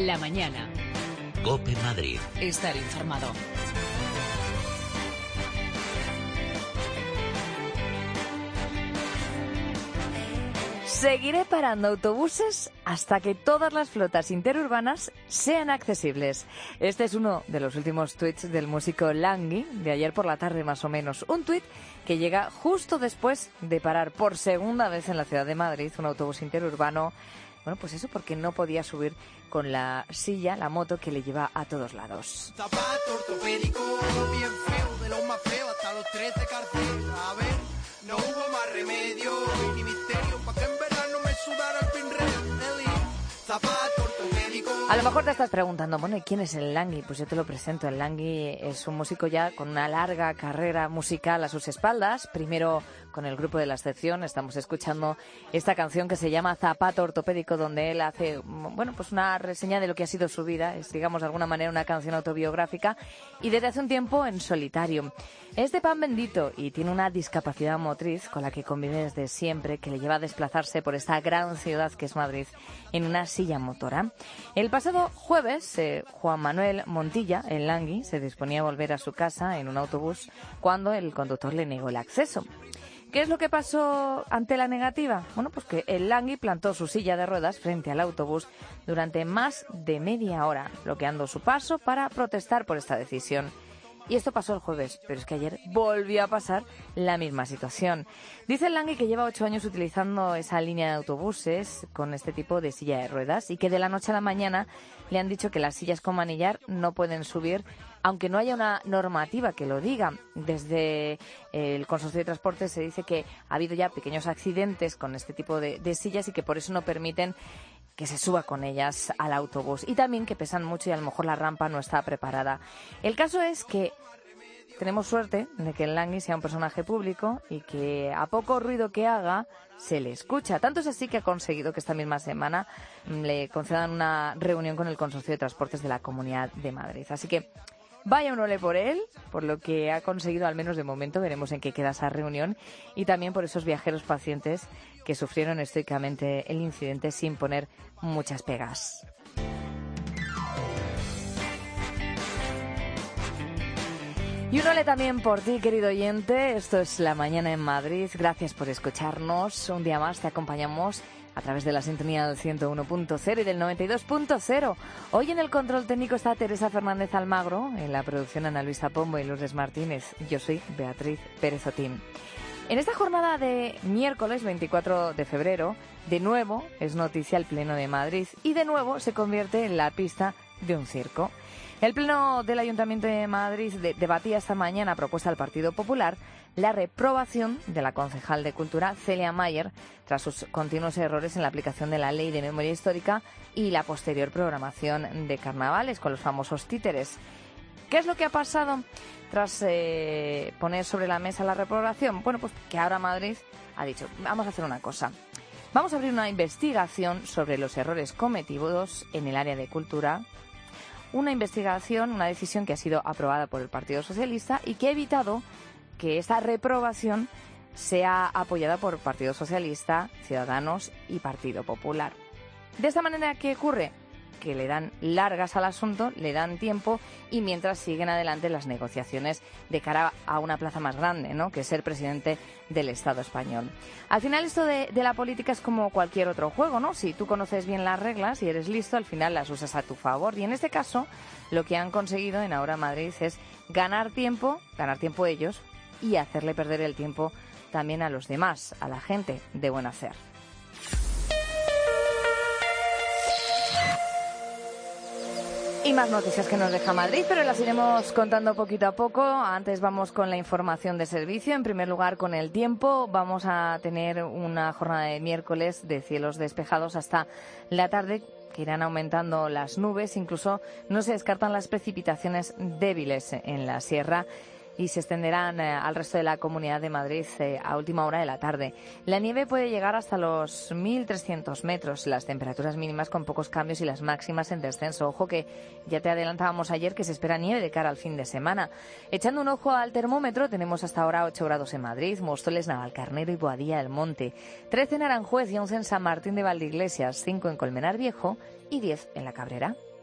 La mañana. COPE Madrid. Estar informado. Seguiré parando autobuses hasta que todas las flotas interurbanas sean accesibles. Este es uno de los últimos tuits del músico Langui, de ayer por la tarde más o menos. Un tuit que llega justo después de parar por segunda vez en la ciudad de Madrid un autobús interurbano. Bueno, pues eso porque no podía subir con la silla, la moto que le lleva a todos lados. Zapato ortopédico, bien feo, de lo más feo hasta los 13 carteles. A ver, no hubo más remedio ni misterio pa' que en verano me sudara el pinrel. Zapato ortopédico. A lo mejor te estás preguntando, bueno, ¿y quién es el Langui? Pues yo te lo presento. El Langui es un músico ya con una larga carrera musical a sus espaldas. Primero con el grupo de La Excepción. Estamos escuchando esta canción que se llama Zapato Ortopédico, donde él hace, bueno, pues una reseña de lo que ha sido su vida. Es, digamos, de alguna manera una canción autobiográfica. Y desde hace un tiempo en solitario. Es de pan bendito y tiene una discapacidad motriz con la que convive desde siempre, que le lleva a desplazarse por esta gran ciudad que es Madrid en una silla motora. El pasado jueves, Juan Manuel Montilla, el Langui, se disponía a volver a su casa en un autobús cuando el conductor le negó el acceso. ¿Qué es lo que pasó ante la negativa? Bueno, pues que el Langui plantó su silla de ruedas frente al autobús durante más de media hora, bloqueando su paso para protestar por esta decisión. Y esto pasó el jueves, pero es que ayer volvió a pasar la misma situación. Dice el Langui que lleva 8 años utilizando esa línea de autobuses con este tipo de silla de ruedas y que de la noche a la mañana le han dicho que las sillas con manillar no pueden subir, aunque no haya una normativa que lo diga. Desde el Consorcio de Transportes se dice que ha habido ya pequeños accidentes con este tipo de sillas y que por eso no permiten que se suba con ellas al autobús, y también que pesan mucho y a lo mejor la rampa no está preparada. El caso es que tenemos suerte de que el Langui sea un personaje público y que a poco ruido que haga se le escucha. Tanto es así que ha conseguido que esta misma semana le concedan una reunión con el Consorcio de Transportes de la Comunidad de Madrid. Así que vaya un ole por él, por lo que ha conseguido, al menos de momento. Veremos en qué queda esa reunión, y también por esos viajeros pacientes que sufrieron estoicamente el incidente sin poner muchas pegas. Y un ole también por ti, querido oyente. Esto es La Mañana en Madrid. Gracias por escucharnos. Un día más te acompañamos a través de la sintonía del 101.0 y del 92.0. Hoy en el control técnico está Teresa Fernández Almagro, en la producción Ana Luisa Pombo y Lourdes Martínez. Yo soy Beatriz Pérez Otín. En esta jornada de miércoles 24 de febrero, de nuevo es noticia el Pleno de Madrid y de nuevo se convierte en la pista de un circo. El Pleno del Ayuntamiento de Madrid debatía esta mañana, a propuesta del Partido Popular, la reprobación de la concejal de Cultura, Celia Mayer, tras sus continuos errores en la aplicación de la Ley de Memoria Histórica y la posterior programación de carnavales con los famosos títeres. ¿Qué es lo que ha pasado tras poner sobre la mesa la reprobación? Bueno, pues que ahora Madrid ha dicho, vamos a hacer una cosa. Vamos a abrir una investigación sobre los errores cometidos en el área de cultura. Una investigación, una decisión que ha sido aprobada por el Partido Socialista y que ha evitado que esta reprobación sea apoyada por Partido Socialista, Ciudadanos y Partido Popular. De esta manera, ¿qué ocurre? Que le dan largas al asunto, le dan tiempo, y mientras siguen adelante las negociaciones de cara a una plaza más grande, ¿no?, que es ser presidente del Estado español. Al final esto de la política es como cualquier otro juego, ¿no? Si tú conoces bien las reglas y eres listo, al final las usas a tu favor. Y en este caso, lo que han conseguido en Ahora Madrid es ganar tiempo ellos y hacerle perder el tiempo también a los demás, a la gente de buen hacer. Y más noticias que nos deja Madrid, pero las iremos contando poquito a poco. Antes vamos con la información de servicio. En primer lugar, con el tiempo. Vamos a tener una jornada de miércoles de cielos despejados hasta la tarde, que irán aumentando las nubes. Incluso no se descartan las precipitaciones débiles en la sierra y se extenderán al resto de la Comunidad de Madrid a última hora de la tarde. La nieve puede llegar hasta los 1.300 metros, las temperaturas mínimas con pocos cambios y las máximas en descenso. Ojo que ya te adelantábamos ayer que se espera nieve de cara al fin de semana. Echando un ojo al termómetro, tenemos hasta ahora 8 grados en Madrid, Móstoles, Navalcarnero y Boadilla del Monte, 13 en Aranjuez y 11 en San Martín de Valdeiglesias, 5 en Colmenar Viejo y 10 en La Cabrera.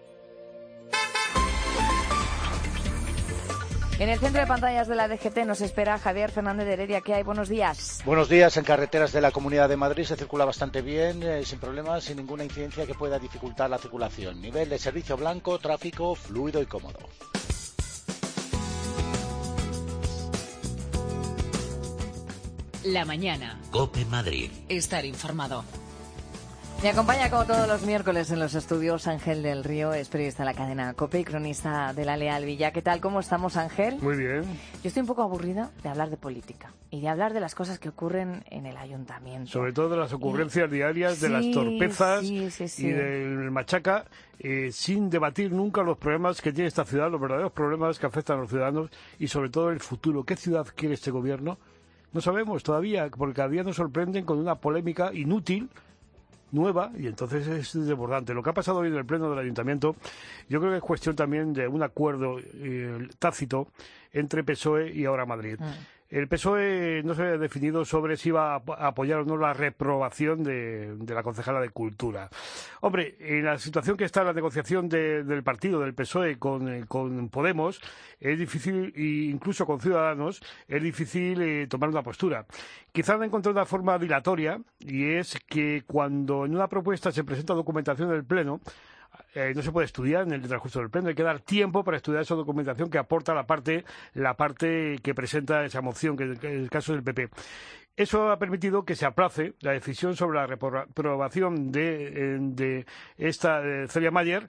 En el centro de pantallas de la DGT nos espera Javier Fernández de Heredia. ¿Qué hay? Buenos días. Buenos días. En carreteras de la Comunidad de Madrid se circula bastante bien, sin problemas, sin ninguna incidencia que pueda dificultar la circulación. Nivel de servicio blanco, tráfico fluido y cómodo. La mañana. COPE Madrid. Estar informado. Me acompaña como todos los miércoles en los estudios Ángel del Río, es periodista de la cadena COPE y cronista de La Leal Villa. ¿Qué tal? ¿Cómo estamos, Ángel? Muy bien. Yo estoy un poco aburrida de hablar de política y de hablar de las cosas que ocurren en el ayuntamiento. Sobre todo de las ocurrencias diarias, de las torpezas y del machaca, sin debatir nunca los problemas que tiene esta ciudad, los verdaderos problemas que afectan a los ciudadanos y sobre todo el futuro. ¿Qué ciudad quiere este gobierno? No sabemos todavía, porque cada día nos sorprenden con una polémica inútil, nueva, y entonces es desbordante. Lo que ha pasado hoy en el Pleno del Ayuntamiento, yo creo que es cuestión también de un acuerdo tácito entre PSOE y Ahora Madrid. El PSOE no se había definido sobre si iba a apoyar o no la reprobación de la concejala de Cultura. Hombre, en la situación que está la negociación del partido, del PSOE con Podemos, es difícil, incluso con Ciudadanos, es difícil tomar una postura. Quizá han encontrado una forma dilatoria, y es que cuando en una propuesta se presenta documentación del Pleno, no se puede estudiar en el transcurso del pleno, hay que dar tiempo para estudiar esa documentación que aporta la parte que presenta esa moción, que es el caso del PP. Eso ha permitido que se aplace la decisión sobre la reprobación de esta Celia Mayer,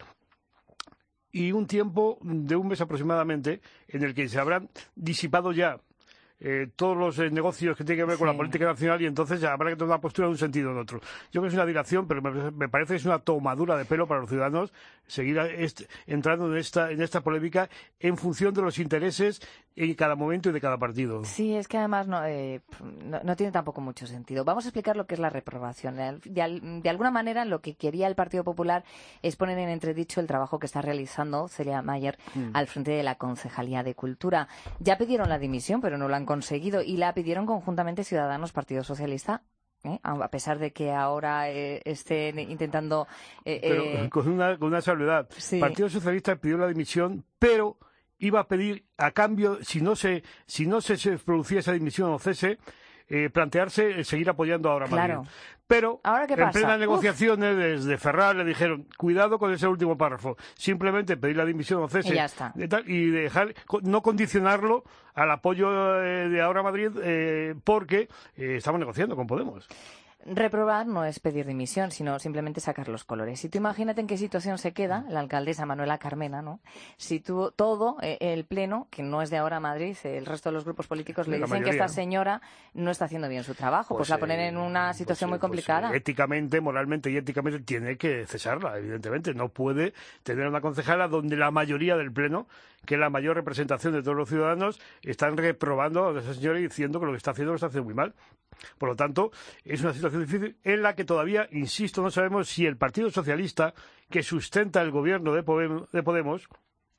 y un tiempo de un mes aproximadamente en el que se habrán disipado ya todos los negocios que tienen que ver con la política nacional, y entonces ya habrá que tomar una postura en un sentido o en otro. Yo creo que es una dilación, pero me parece que es una tomadura de pelo para los ciudadanos seguir entrando en esta polémica en función de los intereses en cada momento y de cada partido. Sí, es que además no tiene tampoco mucho sentido. Vamos a explicar lo que es la reprobación. De alguna manera, lo que quería el Partido Popular es poner en entredicho el trabajo que está realizando Celia Mayer al frente de la Concejalía de Cultura. Ya pidieron la dimisión, pero no lo han conseguido, y la pidieron conjuntamente Ciudadanos, Partido Socialista, a pesar de que ahora estén intentando... pero con una salvedad. Sí. El Partido Socialista pidió la dimisión, pero iba a pedir, a cambio, si no se producía esa dimisión o cese, plantearse seguir apoyando ahora Madrid. Claro. Pero ¿Ahora qué en pasa? plenas negociaciones desde Ferrar le dijeron, cuidado con ese último párrafo, simplemente pedir la dimisión o cese Y ya está. y dejar, no condicionarlo al apoyo de Ahora Madrid, porque estamos negociando con Podemos. Reprobar no es pedir dimisión, sino simplemente sacar los colores. Y tú imagínate en qué situación se queda la alcaldesa Manuela Carmena, ¿no? Si todo el Pleno, que no es de Ahora Madrid, el resto de los grupos políticos le dicen que esta señora no está haciendo bien su trabajo, pues la ponen en una situación muy complicada. Éticamente, moralmente y éticamente tiene que cesarla, evidentemente. No puede tener una concejala donde la mayoría del Pleno, que es la mayor representación de todos los ciudadanos, están reprobando a esa señora y diciendo que lo que está haciendo lo está haciendo muy mal. Por lo tanto, es una situación difícil en la que todavía, insisto, no sabemos si el Partido Socialista, que sustenta el gobierno de Podemos,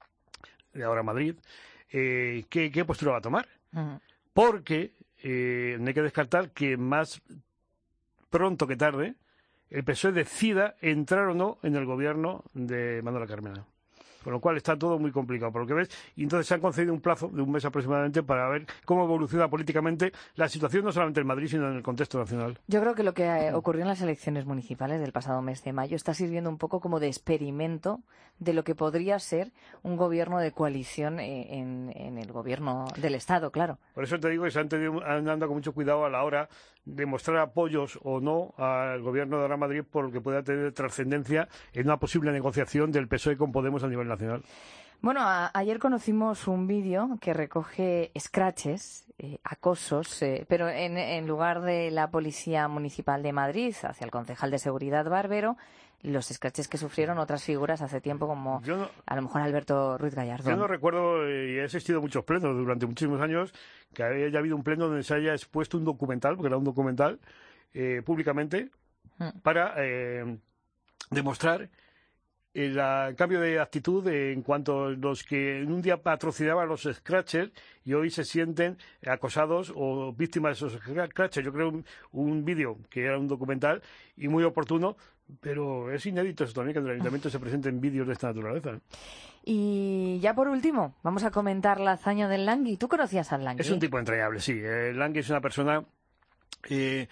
de Ahora Madrid, qué postura va a tomar. Porque no hay que descartar que más pronto que tarde el PSOE decida entrar o no en el gobierno de Manuela Carmena. Con lo cual está todo muy complicado, por lo que ves. Y entonces se han concedido un plazo de un mes aproximadamente para ver cómo evoluciona políticamente la situación, no solamente en Madrid, sino en el contexto nacional. Yo creo que lo que ocurrió en las elecciones municipales del pasado mes de mayo está sirviendo un poco como de experimento de lo que podría ser un gobierno de coalición en el gobierno del Estado, claro. Por eso te digo que han andado con mucho cuidado a la hora de mostrar apoyos o no al gobierno de Ahora Madrid, por lo que pueda tener trascendencia en una posible negociación del PSOE con Podemos a nivel nacional. Bueno, ayer conocimos un vídeo que recoge scratches, acosos, pero en lugar de la Policía Municipal de Madrid hacia el concejal de Seguridad Barbero, los scratches que sufrieron otras figuras hace tiempo, como a lo mejor Alberto Ruiz Gallardón. Yo no recuerdo, y he asistido a muchos plenos durante muchísimos años, que haya habido un pleno donde se haya expuesto un documental, porque era un documental, públicamente, para demostrar el cambio de actitud en cuanto a los que en un día patrocinaban los scratchers y hoy se sienten acosados o víctimas de esos scratchers. Yo creo un vídeo que era un documental y muy oportuno, pero es inédito eso también, que en el Ayuntamiento se presenten vídeos de esta naturaleza, ¿eh? Y ya por último, vamos a comentar la hazaña del Langui. ¿Tú conocías al Langui? Es un tipo entrañable, sí. El Langui es una persona que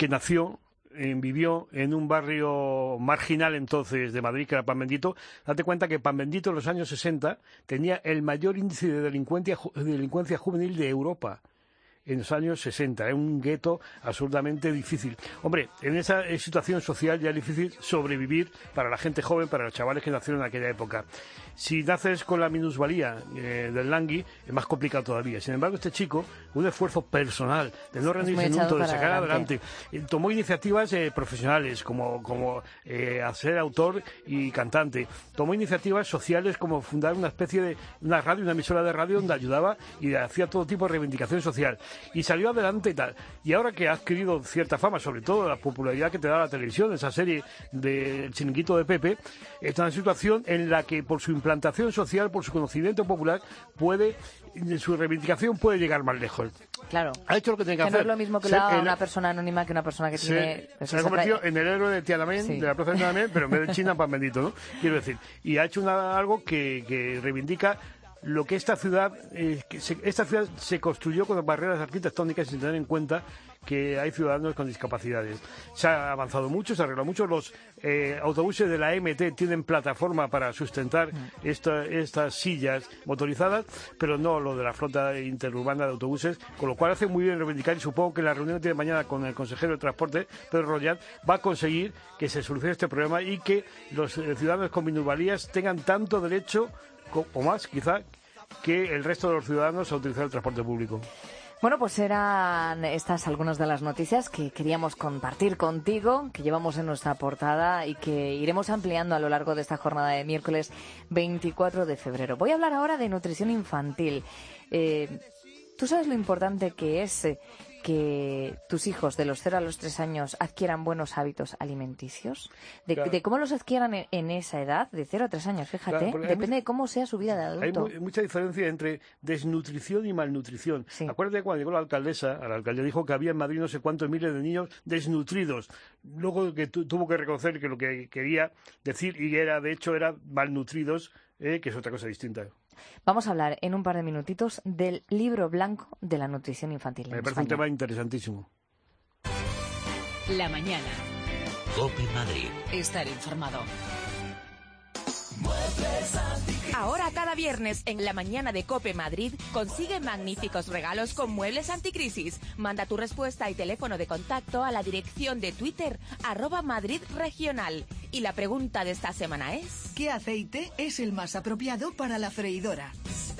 vivió en un barrio marginal entonces de Madrid, que era Pan Bendito. Date cuenta que Pan Bendito en los años 60 tenía el mayor índice de delincuencia juvenil de Europa. En los años 60, era un gueto absolutamente difícil. Hombre, en esa situación social ya es difícil sobrevivir para la gente joven, para los chavales que nacieron en aquella época. Si naces con la minusvalía del Langui, es más complicado todavía. Sin embargo, este chico, un esfuerzo personal de no rendirse nunca, de sacar adelante, tomó iniciativas profesionales como ser autor y cantante. Tomó iniciativas sociales como fundar una especie de una emisora de radio donde ayudaba y hacía todo tipo de reivindicación social. Y salió adelante y tal. Y ahora que ha adquirido cierta fama, sobre todo la popularidad que te da la televisión, esa serie del Chiringuito de Pepe, está en una situación en la que por su implantación social, por su conocimiento popular, su reivindicación puede llegar más lejos. Claro. Ha hecho lo que tiene que hacer. No es lo mismo que lo haga una persona anónima que una persona que tiene... Se ha convertido en el héroe de Tiananmen, de la plaza de Tiananmen, pero en vez de China, Pan Bendito, ¿no? Quiero decir. Y ha hecho algo que reivindica lo que esta ciudad se construyó con barreras arquitectónicas sin tener en cuenta que hay ciudadanos con discapacidades. Se ha avanzado mucho, se ha arreglado mucho. Los autobuses de la MT tienen plataforma para sustentar estas sillas motorizadas, pero no lo de la flota interurbana de autobuses, con lo cual hace muy bien reivindicar, y supongo que la reunión que tiene mañana con el consejero de Transporte, Pedro Rollán, va a conseguir que se solucione este problema y que los ciudadanos con minusvalías tengan tanto derecho o más, quizá, que el resto de los ciudadanos a utilizar el transporte público. Bueno, pues eran estas algunas de las noticias que queríamos compartir contigo, que llevamos en nuestra portada y que iremos ampliando a lo largo de esta jornada de miércoles 24 de febrero. Voy a hablar ahora de nutrición infantil. ¿Tú sabes lo importante que es que tus hijos de los 0 a los 3 años adquieran buenos hábitos alimenticios? De cómo los adquieran en esa edad, de 0 a 3 años, fíjate, depende de cómo sea su vida de adulto. Hay mucha diferencia entre desnutrición y malnutrición. Sí. Acuérdate cuando llegó la alcaldesa, a la alcaldía dijo que había en Madrid no sé cuántos miles de niños desnutridos. Luego que tuvo que reconocer que lo que quería decir, de hecho, era malnutridos, que es otra cosa distinta. Vamos a hablar en un par de minutitos del libro blanco de la nutrición infantil. Me parece un tema interesantísimo. La mañana. COPE Madrid. Estar informado. Ahora cada viernes en la mañana de COPE Madrid consigue magníficos regalos con muebles anticrisis. Manda tu respuesta y teléfono de contacto a la dirección de Twitter @MadridRegional. Y la pregunta de esta semana es: ¿qué aceite es el más apropiado para la freidora?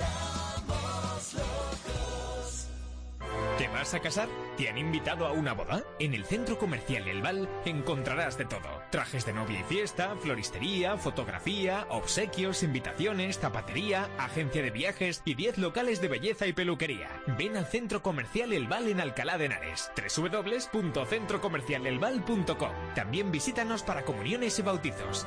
¿Te vas a casar? ¿Te han invitado a una boda? En el Centro Comercial El Val encontrarás de todo. Trajes de novia y fiesta, floristería, fotografía, obsequios, invitaciones, zapatería, agencia de viajes y 10 locales de belleza y peluquería. Ven al Centro Comercial El Val en Alcalá de Henares. www.centrocomercialelval.com. También visítanos para comuniones y bautizos.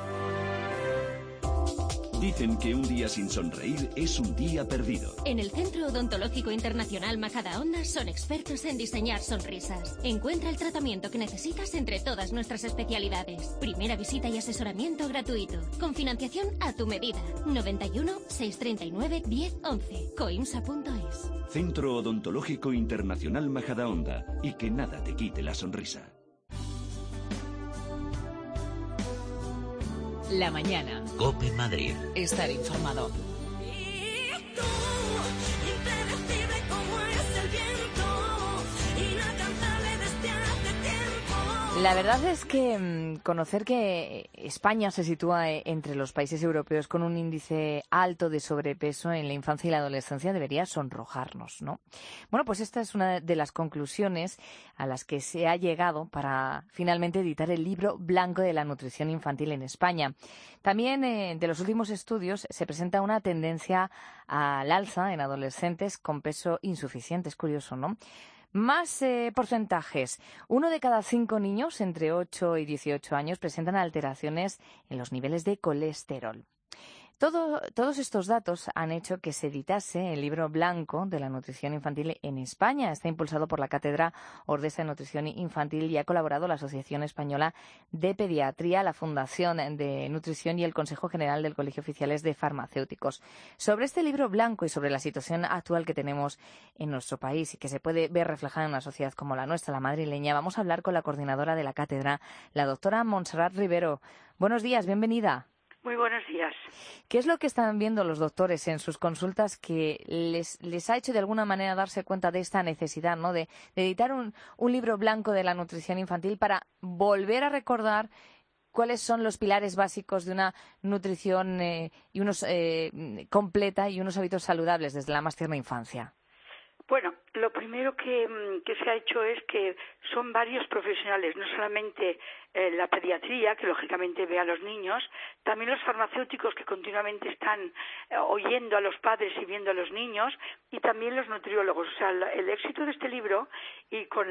Dicen que un día sin sonreír es un día perdido. En el Centro Odontológico Internacional Majadahonda son expertos en diseñar sonrisas. Encuentra el tratamiento que necesitas entre todas nuestras especialidades. Primera visita y asesoramiento gratuito. Con financiación a tu medida. 91 639 1011. coimsa.es. Centro Odontológico Internacional Majadahonda. Y que nada te quite la sonrisa. La mañana. COPE Madrid. Estar informado. La verdad es que conocer que España se sitúa entre los países europeos con un índice alto de sobrepeso en la infancia y la adolescencia debería sonrojarnos, ¿no? Bueno, pues esta es una de las conclusiones a las que se ha llegado para finalmente editar el libro blanco de la nutrición infantil en España. También de los últimos estudios se presenta una tendencia al alza en adolescentes con peso insuficiente. Es curioso, ¿no? Más porcentajes. 1 de cada 5 niños entre 8 y 18 años presentan alteraciones en los niveles de colesterol. Todos estos datos han hecho que se editase el libro blanco de la nutrición infantil en España. Está impulsado por la Cátedra Ordesa de Nutrición Infantil y ha colaborado la Asociación Española de Pediatría, la Fundación de Nutrición y el Consejo General del Colegio de Oficiales de Farmacéuticos. Sobre este libro blanco y sobre la situación actual que tenemos en nuestro país y que se puede ver reflejada en una sociedad como la nuestra, la madrileña, vamos a hablar con la coordinadora de la cátedra, la doctora Montserrat Rivero. Buenos días, bienvenida. Muy buenos días. ¿Qué es lo que están viendo los doctores en sus consultas que les ha hecho de alguna manera darse cuenta de esta necesidad, ¿no? de editar un libro blanco de la nutrición infantil para volver a recordar cuáles son los pilares básicos de una nutrición completa y unos hábitos saludables desde la más tierna infancia? Bueno, lo primero que se ha hecho es que son varios profesionales, no solamente la pediatría, que lógicamente ve a los niños, también los farmacéuticos que continuamente están oyendo a los padres y viendo a los niños, y también los nutriólogos. O sea, el éxito de este libro y con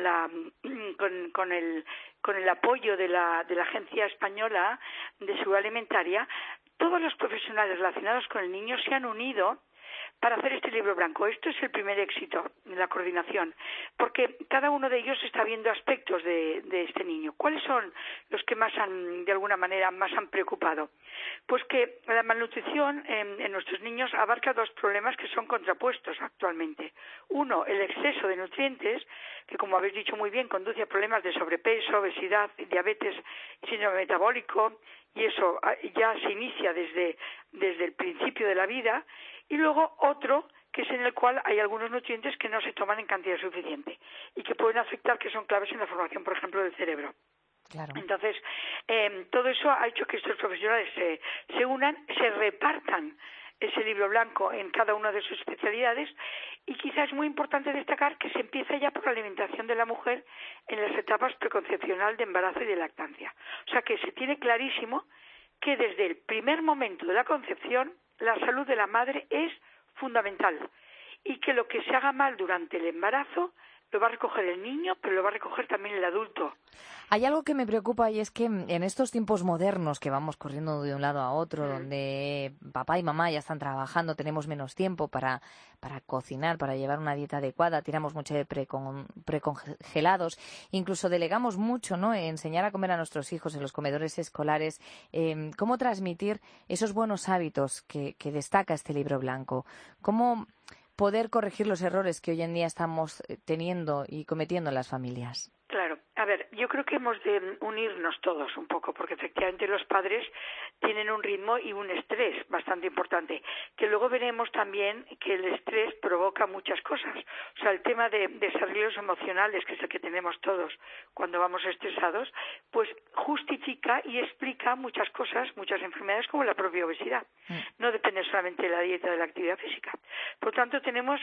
el apoyo de la Agencia Española de Seguridad Alimentaria, todos los profesionales relacionados con el niño se han unido para hacer este libro blanco. Esto es el primer éxito de la coordinación, porque cada uno de ellos está viendo aspectos de este niño. ¿Cuáles son los que de alguna manera más han preocupado? Pues que la malnutrición en nuestros niños abarca dos problemas que son contrapuestos actualmente. Uno, el exceso de nutrientes, que como habéis dicho muy bien, conduce a problemas de sobrepeso, obesidad, diabetes, síndrome metabólico, y eso ya se inicia desde el principio de la vida. Y luego otro, que es en el cual hay algunos nutrientes que no se toman en cantidad suficiente y que pueden afectar, que son claves en la formación, por ejemplo, del cerebro. Claro. Entonces, todo eso ha hecho que estos profesionales se unan, se repartan ese libro blanco en cada una de sus especialidades, y quizás es muy importante destacar que se empieza ya por la alimentación de la mujer en las etapas preconcepcional, de embarazo y de lactancia. O sea que se tiene clarísimo que desde el primer momento de la concepción la salud de la madre es fundamental, y que lo que se haga mal durante el embarazo lo va a recoger el niño, pero lo va a recoger también el adulto. Hay algo que me preocupa, y es que en estos tiempos modernos que vamos corriendo de un lado a otro, donde papá y mamá ya están trabajando, tenemos menos tiempo para cocinar, para llevar una dieta adecuada, tiramos mucho de precongelados, incluso delegamos mucho, ¿no?, enseñar a comer a nuestros hijos en los comedores escolares. ¿Cómo transmitir esos buenos hábitos que destaca este libro blanco? ¿Cómo poder corregir los errores que hoy en día estamos teniendo y cometiendo en las familias? Claro. A ver, yo creo que hemos de unirnos todos un poco, porque efectivamente los padres tienen un ritmo y un estrés bastante importante, que luego veremos también que el estrés provoca muchas cosas. O sea, el tema de desarrollos emocionales, que es el que tenemos todos cuando vamos estresados, pues justifica y explica muchas cosas, muchas enfermedades, como la propia obesidad. No depende solamente de la dieta, de la actividad física. Por lo tanto,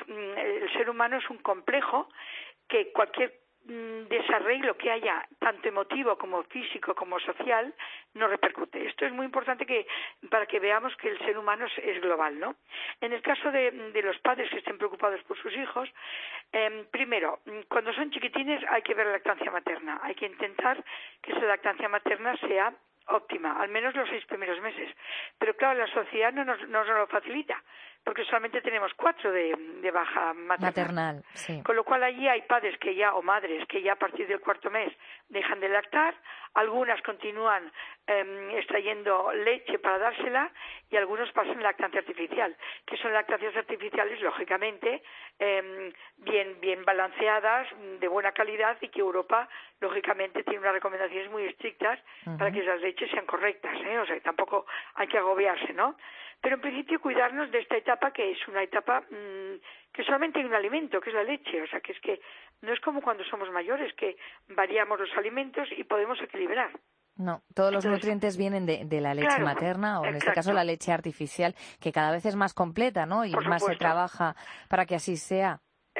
el ser humano es un complejo que cualquier desarreglo que haya, tanto emotivo como físico como social, no repercute. Esto es muy importante para que veamos que el ser humano es global, ¿no? En el caso de los padres que estén preocupados por sus hijos, primero, cuando son chiquitines hay que ver la lactancia materna. Hay que intentar que esa lactancia materna sea óptima, al menos los 6 primeros meses. Pero claro, la sociedad no nos lo facilita, porque solamente tenemos 4 de baja maternal. Sí. Con lo cual allí hay padres o madres que ya a partir del 4º mes dejan de lactar, algunas continúan extrayendo leche para dársela, y algunos pasan lactancia artificial, que son lactancias artificiales, lógicamente, bien balanceadas, de buena calidad, y que Europa, lógicamente, tiene unas recomendaciones muy estrictas para que esas leches sean correctas, o sea, que tampoco hay que agobiarse, ¿no? Pero en principio cuidarnos de esta etapa, que es una etapa que solamente hay un alimento, que es la leche. O sea, que es que no es como cuando somos mayores, que variamos los alimentos y podemos equilibrar. No, todos los nutrientes vienen de la leche materna, o en este caso la leche artificial, que cada vez es más completa, ¿no? Y más se trabaja para que así sea. Exacto.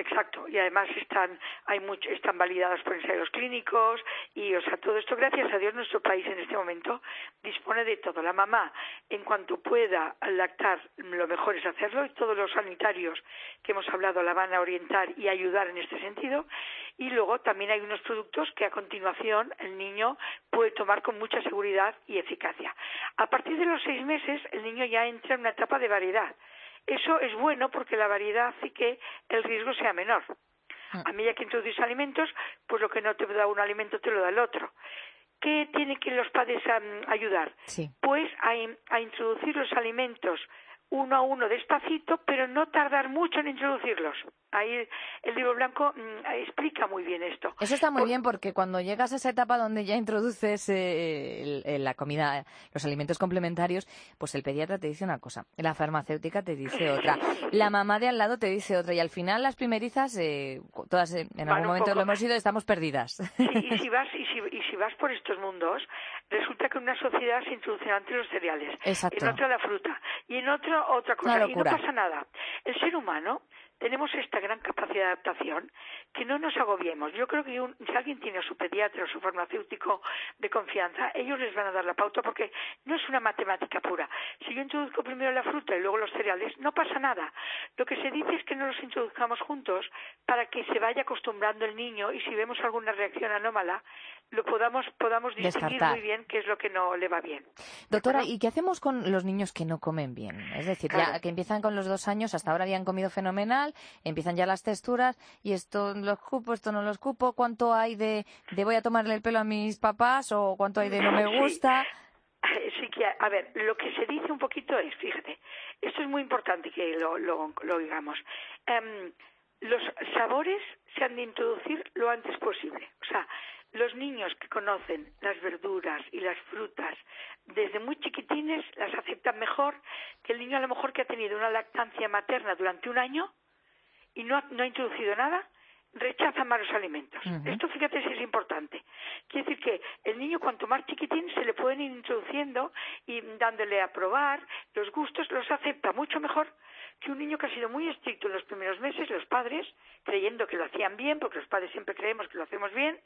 y además están validadas por ensayos clínicos y, o sea, todo esto, gracias a Dios, nuestro país en este momento dispone de todo. La mamá, en cuanto pueda lactar, lo mejor es hacerlo, y todos los sanitarios que hemos hablado la van a orientar y ayudar en este sentido. Y luego también hay unos productos que a continuación el niño puede tomar con mucha seguridad y eficacia. A partir de los 6 meses el niño ya entra en una etapa de variedad. Eso es bueno porque la variedad hace que el riesgo sea menor. A medida que introduces alimentos, pues lo que no te da un alimento te lo da el otro. ¿Qué tienen que los padres ayudar? Sí. Pues a introducir los alimentos uno a uno despacito, pero no tardar mucho en introducirlos. Ahí el libro blanco explica muy bien esto. Eso está muy bien porque cuando llegas a esa etapa donde ya introduces la comida, los alimentos complementarios, pues el pediatra te dice una cosa, la farmacéutica te dice otra, la mamá de al lado te dice otra, y al final las primerizas, todas en algún momento lo hemos ido, estamos perdidas. Sí, y si vas por estos mundos, resulta que en una sociedad se introducen antes los cereales, Exacto. en otra la fruta, y en otra otra cosa, y no pasa nada. El ser humano tenemos esta gran capacidad de adaptación, que no nos agobiemos. Yo creo que si alguien tiene a su pediatra o su farmacéutico de confianza, ellos les van a dar la pauta porque no es una matemática pura. Si yo introduzco primero la fruta y luego los cereales, no pasa nada. Lo que se dice es que no los introduzcamos juntos para que se vaya acostumbrando el niño y si vemos alguna reacción anómala, lo podamos distinguir muy bien qué es lo que no le va bien. Doctora, ¿y qué hacemos con los niños que no comen bien? Es decir, ya que empiezan con los 2 años, hasta ahora habían comido fenomenal, empiezan ya las texturas, y esto lo escupo, esto no lo escupo, ¿cuánto hay de voy a tomarle el pelo a mis papás o cuánto hay de no me gusta? Sí que, a ver, lo que se dice un poquito es, fíjate, esto es muy importante que lo oigamos. Los sabores se han de introducir lo antes posible. O sea, los niños que conocen las verduras y las frutas desde muy chiquitines las aceptan mejor que el niño a lo mejor que ha tenido una lactancia materna durante 1 año y no ha introducido nada, rechaza más los alimentos. Esto, fíjate, si es importante. Quiere decir que el niño, cuanto más chiquitín, se le pueden ir introduciendo y dándole a probar los gustos, los acepta mucho mejor que un niño que ha sido muy estricto en los primeros meses, los padres, creyendo que lo hacían bien, porque los padres siempre creemos que lo hacemos bien,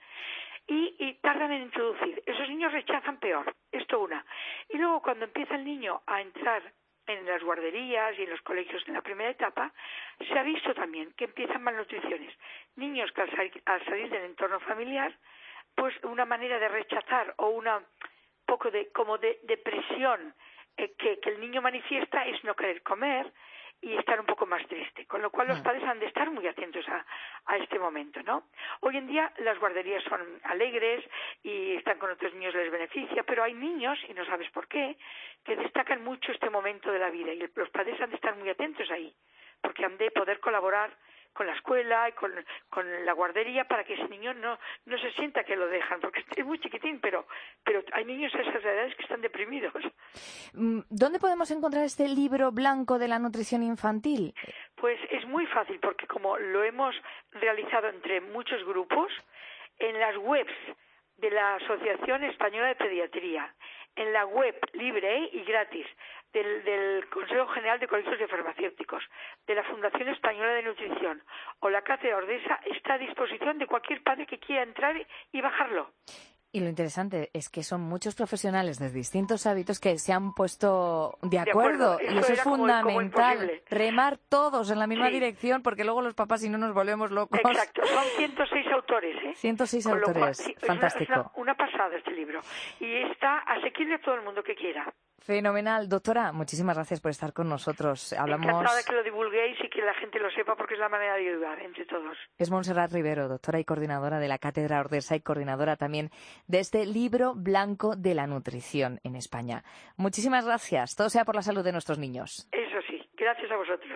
y tardan en introducir. Esos niños rechazan peor. Esto una. Y luego, cuando empieza el niño a entrar en las guarderías y en los colegios en la primera etapa, se ha visto también que empiezan malnutriciones. Niños que al salir del entorno familiar, pues una manera de rechazar o una poco de presión que el niño manifiesta es no querer comer y estar un poco más triste, con lo cual los padres han de estar muy atentos a este momento, ¿no? Hoy en día las guarderías son alegres y están con otros niños, les beneficia, pero hay niños, y no sabes por qué, que destacan mucho este momento de la vida y los padres han de estar muy atentos ahí, porque han de poder colaborar con la escuela y con la guardería para que ese niño no se sienta que lo dejan, porque es muy chiquitín, pero hay niños a esas edades que están deprimidos. ¿Dónde podemos encontrar este libro blanco de la nutrición infantil? Pues es muy fácil, porque como lo hemos realizado entre muchos grupos, en las webs de la Asociación Española de Pediatría, en la web libre y gratis del Consejo General de Colegios de Farmacéuticos, de la Fundación Española de Nutrición o la Cátedra Ordesa, está a disposición de cualquier padre que quiera entrar y bajarlo. Y lo interesante es que son muchos profesionales de distintos hábitos que se han puesto de acuerdo. Y eso es fundamental. Remar todos en la misma dirección, porque luego los papás, si no, nos volvemos locos. Exacto. Son 106 autores, ¿eh? 106 autores. Cual, sí, fantástico. Es una pasada este libro. Y está asequible a todo el mundo que quiera. Fenomenal. Doctora, muchísimas gracias por estar con nosotros. Encantada de que lo divulguéis y que la gente lo sepa, porque es la manera de ayudar entre todos. Es Montserrat Rivero, doctora y coordinadora de la Cátedra Ordesa y coordinadora también de este libro blanco de la nutrición en España. Muchísimas gracias. Todo sea por la salud de nuestros niños. Eso sí. Gracias a vosotros.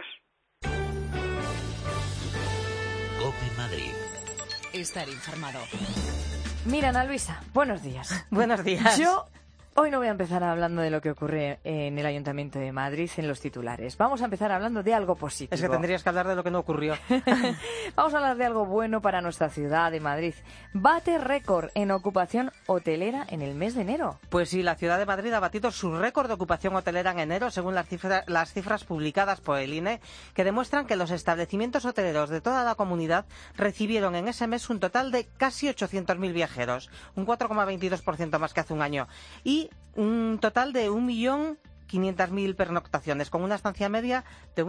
COPE Madrid. Estar informado. Mira, Ana Luisa, buenos días. Buenos días. Yo Hoy no voy a empezar hablando de lo que ocurre en el Ayuntamiento de Madrid en los titulares. Vamos a empezar hablando de algo positivo. Es que tendrías que hablar de lo que no ocurrió. Vamos a hablar de algo bueno para nuestra ciudad de Madrid. Bate récord en ocupación hotelera en el mes de enero. Pues sí, la ciudad de Madrid ha batido su récord de ocupación hotelera en enero, según las cifras publicadas por el INE, que demuestran que los establecimientos hoteleros de toda la comunidad recibieron en ese mes un total de casi 800.000 viajeros, un 4,22% más que hace un año, y un total de 1.500.000 pernoctaciones, con una estancia media de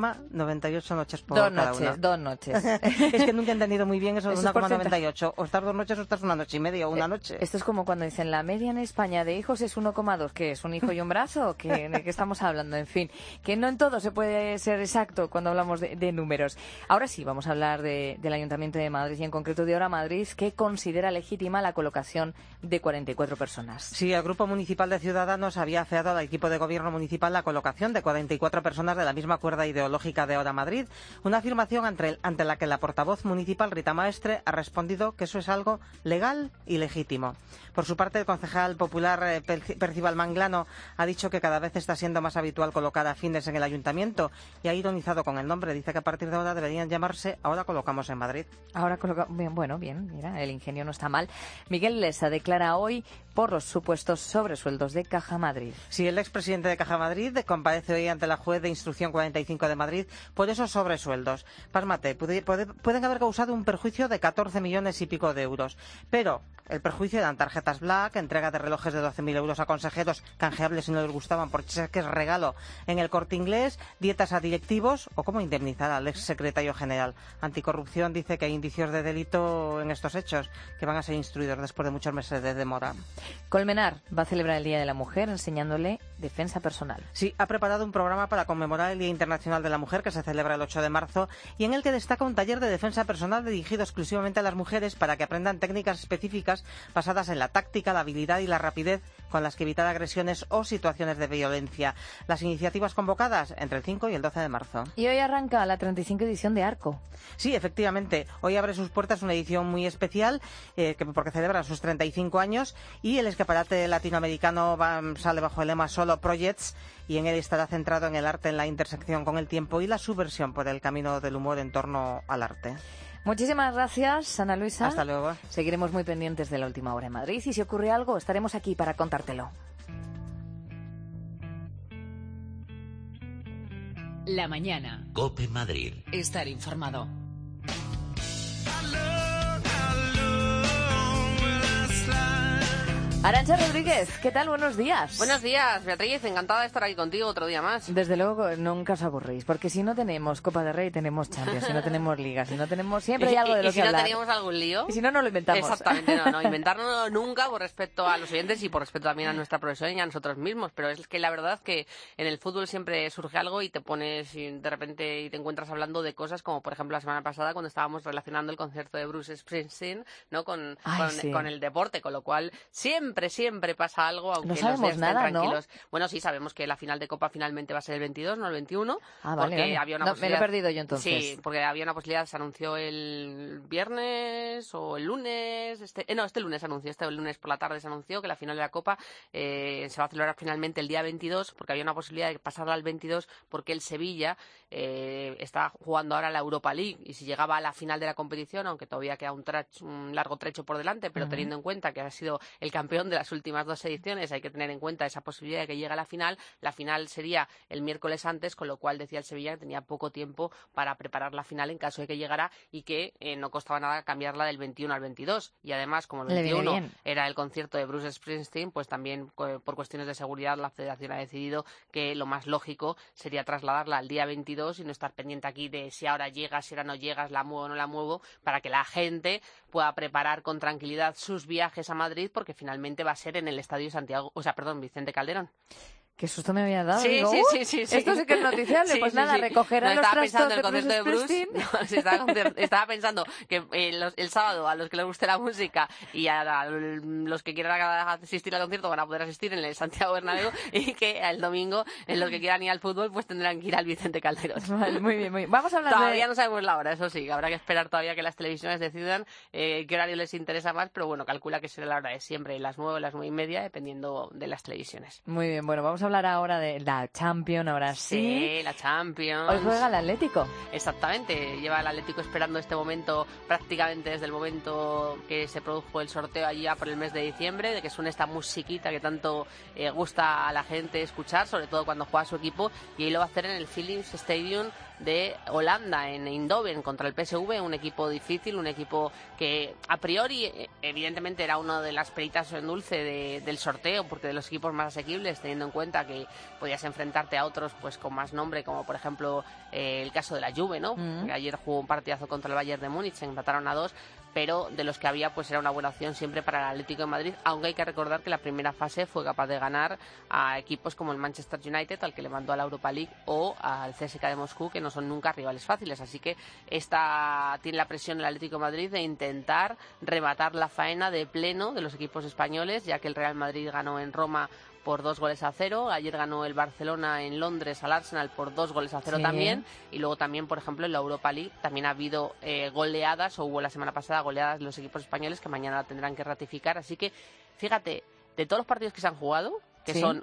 1,98 noches por cada una. Dos noches. Es que nunca he entendido muy bien eso de 1,98. O estás 2 noches o estás 1 noche y media o una noche. Esto es como cuando dicen la media en España de hijos es 1,2. ¿Qué es? ¿Un hijo y un brazo? ¿De qué estamos hablando? En fin, que no en todo se puede ser exacto cuando hablamos de números. Ahora sí, vamos a hablar del Ayuntamiento de Madrid y en concreto de Hora Madrid, que considera legítima la colocación de 44 personas. Sí, el Grupo Municipal de Ciudadanos había afeado al equipo de gobierno municipal la colocación de 44 personas de la misma cuerda ideológica de Hora Madrid, una afirmación ante la que la portavoz municipal Rita Maestre ha respondido que eso es algo legal y legítimo. Por su parte, el concejal popular Percival Manglano ha dicho que cada vez está siendo más habitual colocar afines en el ayuntamiento y ha ironizado con el nombre. Dice que a partir de ahora deberían llamarse Ahora Colocamos en Madrid. Ahora colocamos. Bien, mira, el ingenio no está mal. Miguel Lesa declara hoy por los supuestos sobresueldos de Caja Madrid. Sí, el expresidente de Caja Madrid comparece hoy ante la juez de instrucción 45 de Madrid por esos sobresueldos. Pásmate, pueden haber causado un perjuicio de 14 millones y pico de euros, pero el perjuicio eran tarjetas Black, entrega de relojes de 12.000 euros a consejeros canjeables si no les gustaban por cheques regalo en el Corte Inglés, dietas a directivos o cómo indemnizar al ex secretario general. Anticorrupción dice que hay indicios de delito en estos hechos que van a ser instruidos después de muchos meses de demora. Colmenar va a celebrar el Día de la Mujer enseñándole defensa personal. Sí, ha preparado un programa para conmemorar el Día Internacional de la Mujer que se celebra el 8 de marzo y en el que destaca un taller de defensa personal dirigido exclusivamente a las mujeres para que aprendan técnicas específicas basadas en la táctica, la habilidad y la rapidez con las que evitar agresiones o situaciones de violencia. Las iniciativas convocadas entre el 5 y el 12 de marzo. Y hoy arranca la 35 edición de Arco. Sí, efectivamente. Hoy abre sus puertas una edición muy especial porque celebra sus 35 años y el escaparate latinoamericano sale bajo el lema Solo Projects y en él estará centrado en el arte en la intersección con el tiempo y la subversión por el camino del humor en torno al arte. Muchísimas gracias, Ana Luisa. Hasta luego. Seguiremos muy pendientes de la última hora en Madrid y si ocurre algo estaremos aquí para contártelo. La mañana. COPE Madrid. Estar informado. Arantxa Rodríguez, ¿qué tal? Buenos días. Buenos días, Beatriz. Encantada de estar aquí contigo otro día más. Desde luego, nunca os aburrís, porque si no tenemos Copa de Rey, tenemos Champions, si no tenemos Liga, si no tenemos... Siempre hay algo de lo que hablar. ¿Y si no teníamos algún lío? Y si no, no lo inventamos. Exactamente, no inventarlo nunca por respeto a los oyentes y por respeto también a nuestra profesión y a nosotros mismos. Pero es que la verdad que en el fútbol siempre surge algo y te pones de repente y te encuentras hablando de cosas como, por ejemplo, la semana pasada cuando estábamos relacionando el concierto de Bruce Springsteen, ¿no? con el deporte, con lo cual siempre pasa algo, aunque no sabemos los días estén nada, tranquilos. ¿no? Bueno, sí, sabemos que la final de Copa finalmente va a ser el 22, no el 21. Ah, porque vale. había una posibilidad... Me lo he perdido yo entonces. Sí, porque había una posibilidad, se anunció el viernes o el lunes. Este lunes se anunció, el lunes por la tarde se anunció que la final de la Copa se va a celebrar finalmente el día 22, porque había una posibilidad de pasarla al 22, porque el Sevilla está jugando ahora la Europa League y si llegaba a la final de la competición, aunque todavía queda un largo trecho por delante, pero teniendo en cuenta que ha sido el campeón de las últimas 2 ediciones, hay que tener en cuenta esa posibilidad de que llegue a la final. La final sería el miércoles antes, con lo cual decía el Sevilla que tenía poco tiempo para preparar la final en caso de que llegara y que no costaba nada cambiarla del 21 al 22. Y además, como el 21 era el concierto de Bruce Springsteen, pues también por cuestiones de seguridad la Federación ha decidido que lo más lógico sería trasladarla al día 22 y no estar pendiente aquí de si ahora llegas, si ahora no llegas, la muevo o no la muevo, para que la gente pueda preparar con tranquilidad sus viajes a Madrid, porque finalmente va a ser en el Estadio Vicente Calderón. Qué susto me había dado. Sí, Digo, sí. Esto sí que es noticiable. Sí, pues sí, nada, sí. recogerán los trastos de Bruce. Estaba pensando que el sábado a los que les guste la música y a los que quieran asistir al concierto van a poder asistir en el Santiago Bernabéu y que el domingo en los que quieran ir al fútbol pues tendrán que ir al Vicente Calderón. Vale, muy bien. Vamos a hablar Todavía no sabemos la hora, eso sí, habrá que esperar todavía que las televisiones decidan qué horario les interesa más, pero bueno, calcula que será la hora de siempre, las 9 o las 9:30, dependiendo de las televisiones. Muy bien, bueno, vamos a hablar ahora de la Champions, ahora sí. Sí, la Champions. Hoy juega el Atlético. Exactamente, lleva el Atlético esperando este momento prácticamente desde el momento que se produjo el sorteo allá por el mes de diciembre, de que suene esta musiquita que tanto gusta a la gente escuchar, sobre todo cuando juega su equipo, y ahí lo va a hacer en el Philips Stadium de Holanda, en Eindhoven, contra el PSV, un equipo difícil, un equipo que a priori evidentemente era una de las peritas en dulce del sorteo, porque de los equipos más asequibles, teniendo en cuenta que podías enfrentarte a otros pues con más nombre, como por ejemplo el caso de la Juve, ¿no? Que ayer jugó un partidazo contra el Bayern de Múnich, se empataron a 2, pero de los que había pues era una buena opción siempre para el Atlético de Madrid, aunque hay que recordar que la primera fase fue capaz de ganar a equipos como el Manchester United, al que le mandó a la Europa League, o al CSKA de Moscú, que no son nunca rivales fáciles, así que tiene la presión el Atlético de Madrid de intentar rematar la faena de pleno de los equipos españoles, ya que el Real Madrid ganó en Roma por 2-0. Ayer ganó el Barcelona en Londres al Arsenal por 2-0 también. Y luego también, por ejemplo, en la Europa League también ha habido goleadas, o hubo la semana pasada goleadas de los equipos españoles que mañana la tendrán que ratificar. Así que, fíjate, de todos los partidos que se han jugado, que son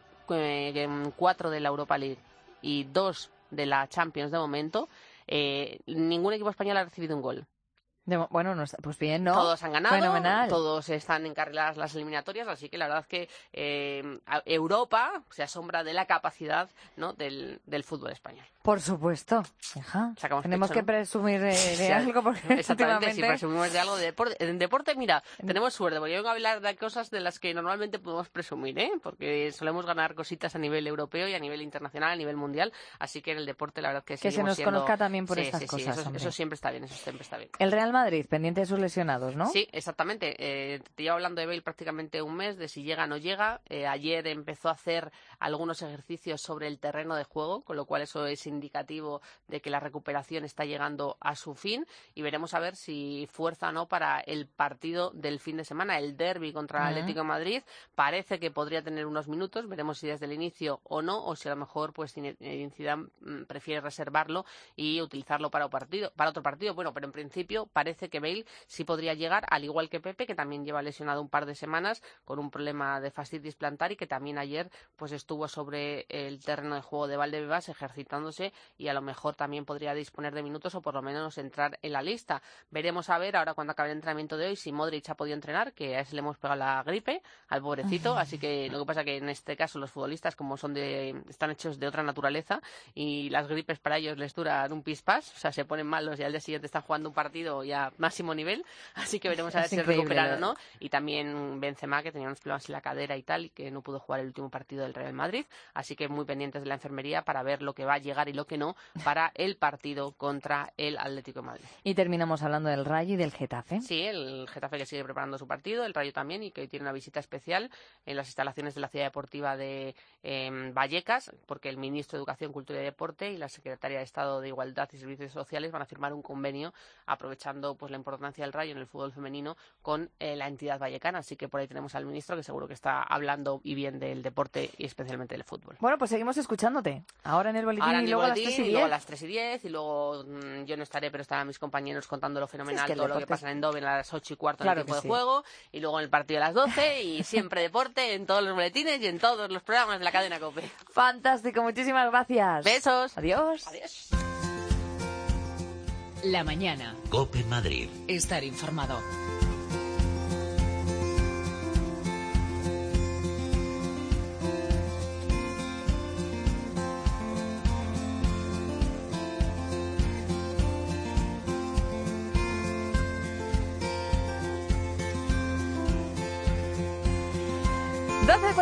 4 de la Europa League y 2 de la Champions de momento, ningún equipo español ha recibido un gol. Bueno, pues bien, ¿no? Todos han ganado, fenomenal. Todos están encarriladas las eliminatorias, así que la verdad es que Europa se asombra de la capacidad, ¿no?, del fútbol español. Por supuesto. Tenemos que presumir de algo, porque exactamente, si presumimos de algo en deporte, mira, tenemos suerte, porque yo vengo a hablar de cosas de las que normalmente podemos presumir, porque solemos ganar cositas a nivel europeo y a nivel internacional, a nivel mundial, así que en el deporte la verdad que se nos conozca también por estas cosas. Eso siempre está bien, eso siempre está bien. El Real Madrid, pendiente de sus lesionados, ¿no? Sí, exactamente. Te llevo hablando de Bale prácticamente un mes, de si llega o no llega. Ayer empezó a hacer algunos ejercicios sobre el terreno de juego, con lo cual eso es indicativo de que la recuperación está llegando a su fin, y veremos a ver si fuerza o no para el partido del fin de semana, el derbi contra el Atlético de Madrid. Parece que podría tener unos minutos, veremos si desde el inicio o no, o si a lo mejor pues Zidane prefiere reservarlo y utilizarlo para otro partido. Bueno, pero en principio parece que Bale sí podría llegar, al igual que Pepe, que también lleva lesionado un par de semanas con un problema de fascitis plantar, y que también ayer pues estuvo sobre el terreno de juego de Valdebebas ejercitándose, y a lo mejor también podría disponer de minutos, o por lo menos entrar en la lista. Veremos a ver ahora cuando acabe el entrenamiento de hoy si Modric ha podido entrenar, que a ese le hemos pegado la gripe al pobrecito, así que lo que pasa que en este caso los futbolistas, como están hechos de otra naturaleza, y las gripes para ellos les duran un pispás, o sea, se ponen malos y al día siguiente están jugando un partido ya máximo nivel, así que veremos a ver si se recuperan o no. Y también Benzema, que tenía unos problemas en la cadera y tal, y que no pudo jugar el último partido del Real Madrid, así que muy pendientes de la enfermería para ver lo que va a llegar y lo que no para el partido contra el Atlético de Madrid. Y terminamos hablando del Rayo y del Getafe. Sí, el Getafe que sigue preparando su partido, el Rayo también, y que hoy tiene una visita especial en las instalaciones de la ciudad deportiva de Vallecas, porque el ministro de Educación, Cultura y Deporte y la secretaria de Estado de Igualdad y Servicios Sociales van a firmar un convenio aprovechando pues la importancia del Rayo en el fútbol femenino con la entidad vallecana, así que por ahí tenemos al ministro, que seguro que está hablando y bien del deporte y especialmente del fútbol. Bueno, pues seguimos escuchándote. Ahora en el boletín, y luego a las 3:10. Y luego a las 3:10, y luego yo no estaré, pero estarán mis compañeros contando lo fenomenal, todo lo que pasa en Eindhoven a las 8:15 en el tiempo de juego, y luego en el partido a las 12, y siempre deporte en todos los boletines y en todos los programas de la cadena COPE. Fantástico, muchísimas gracias. Besos. Adiós. Adiós. La mañana. COPE Madrid. Estar informado. Doce 40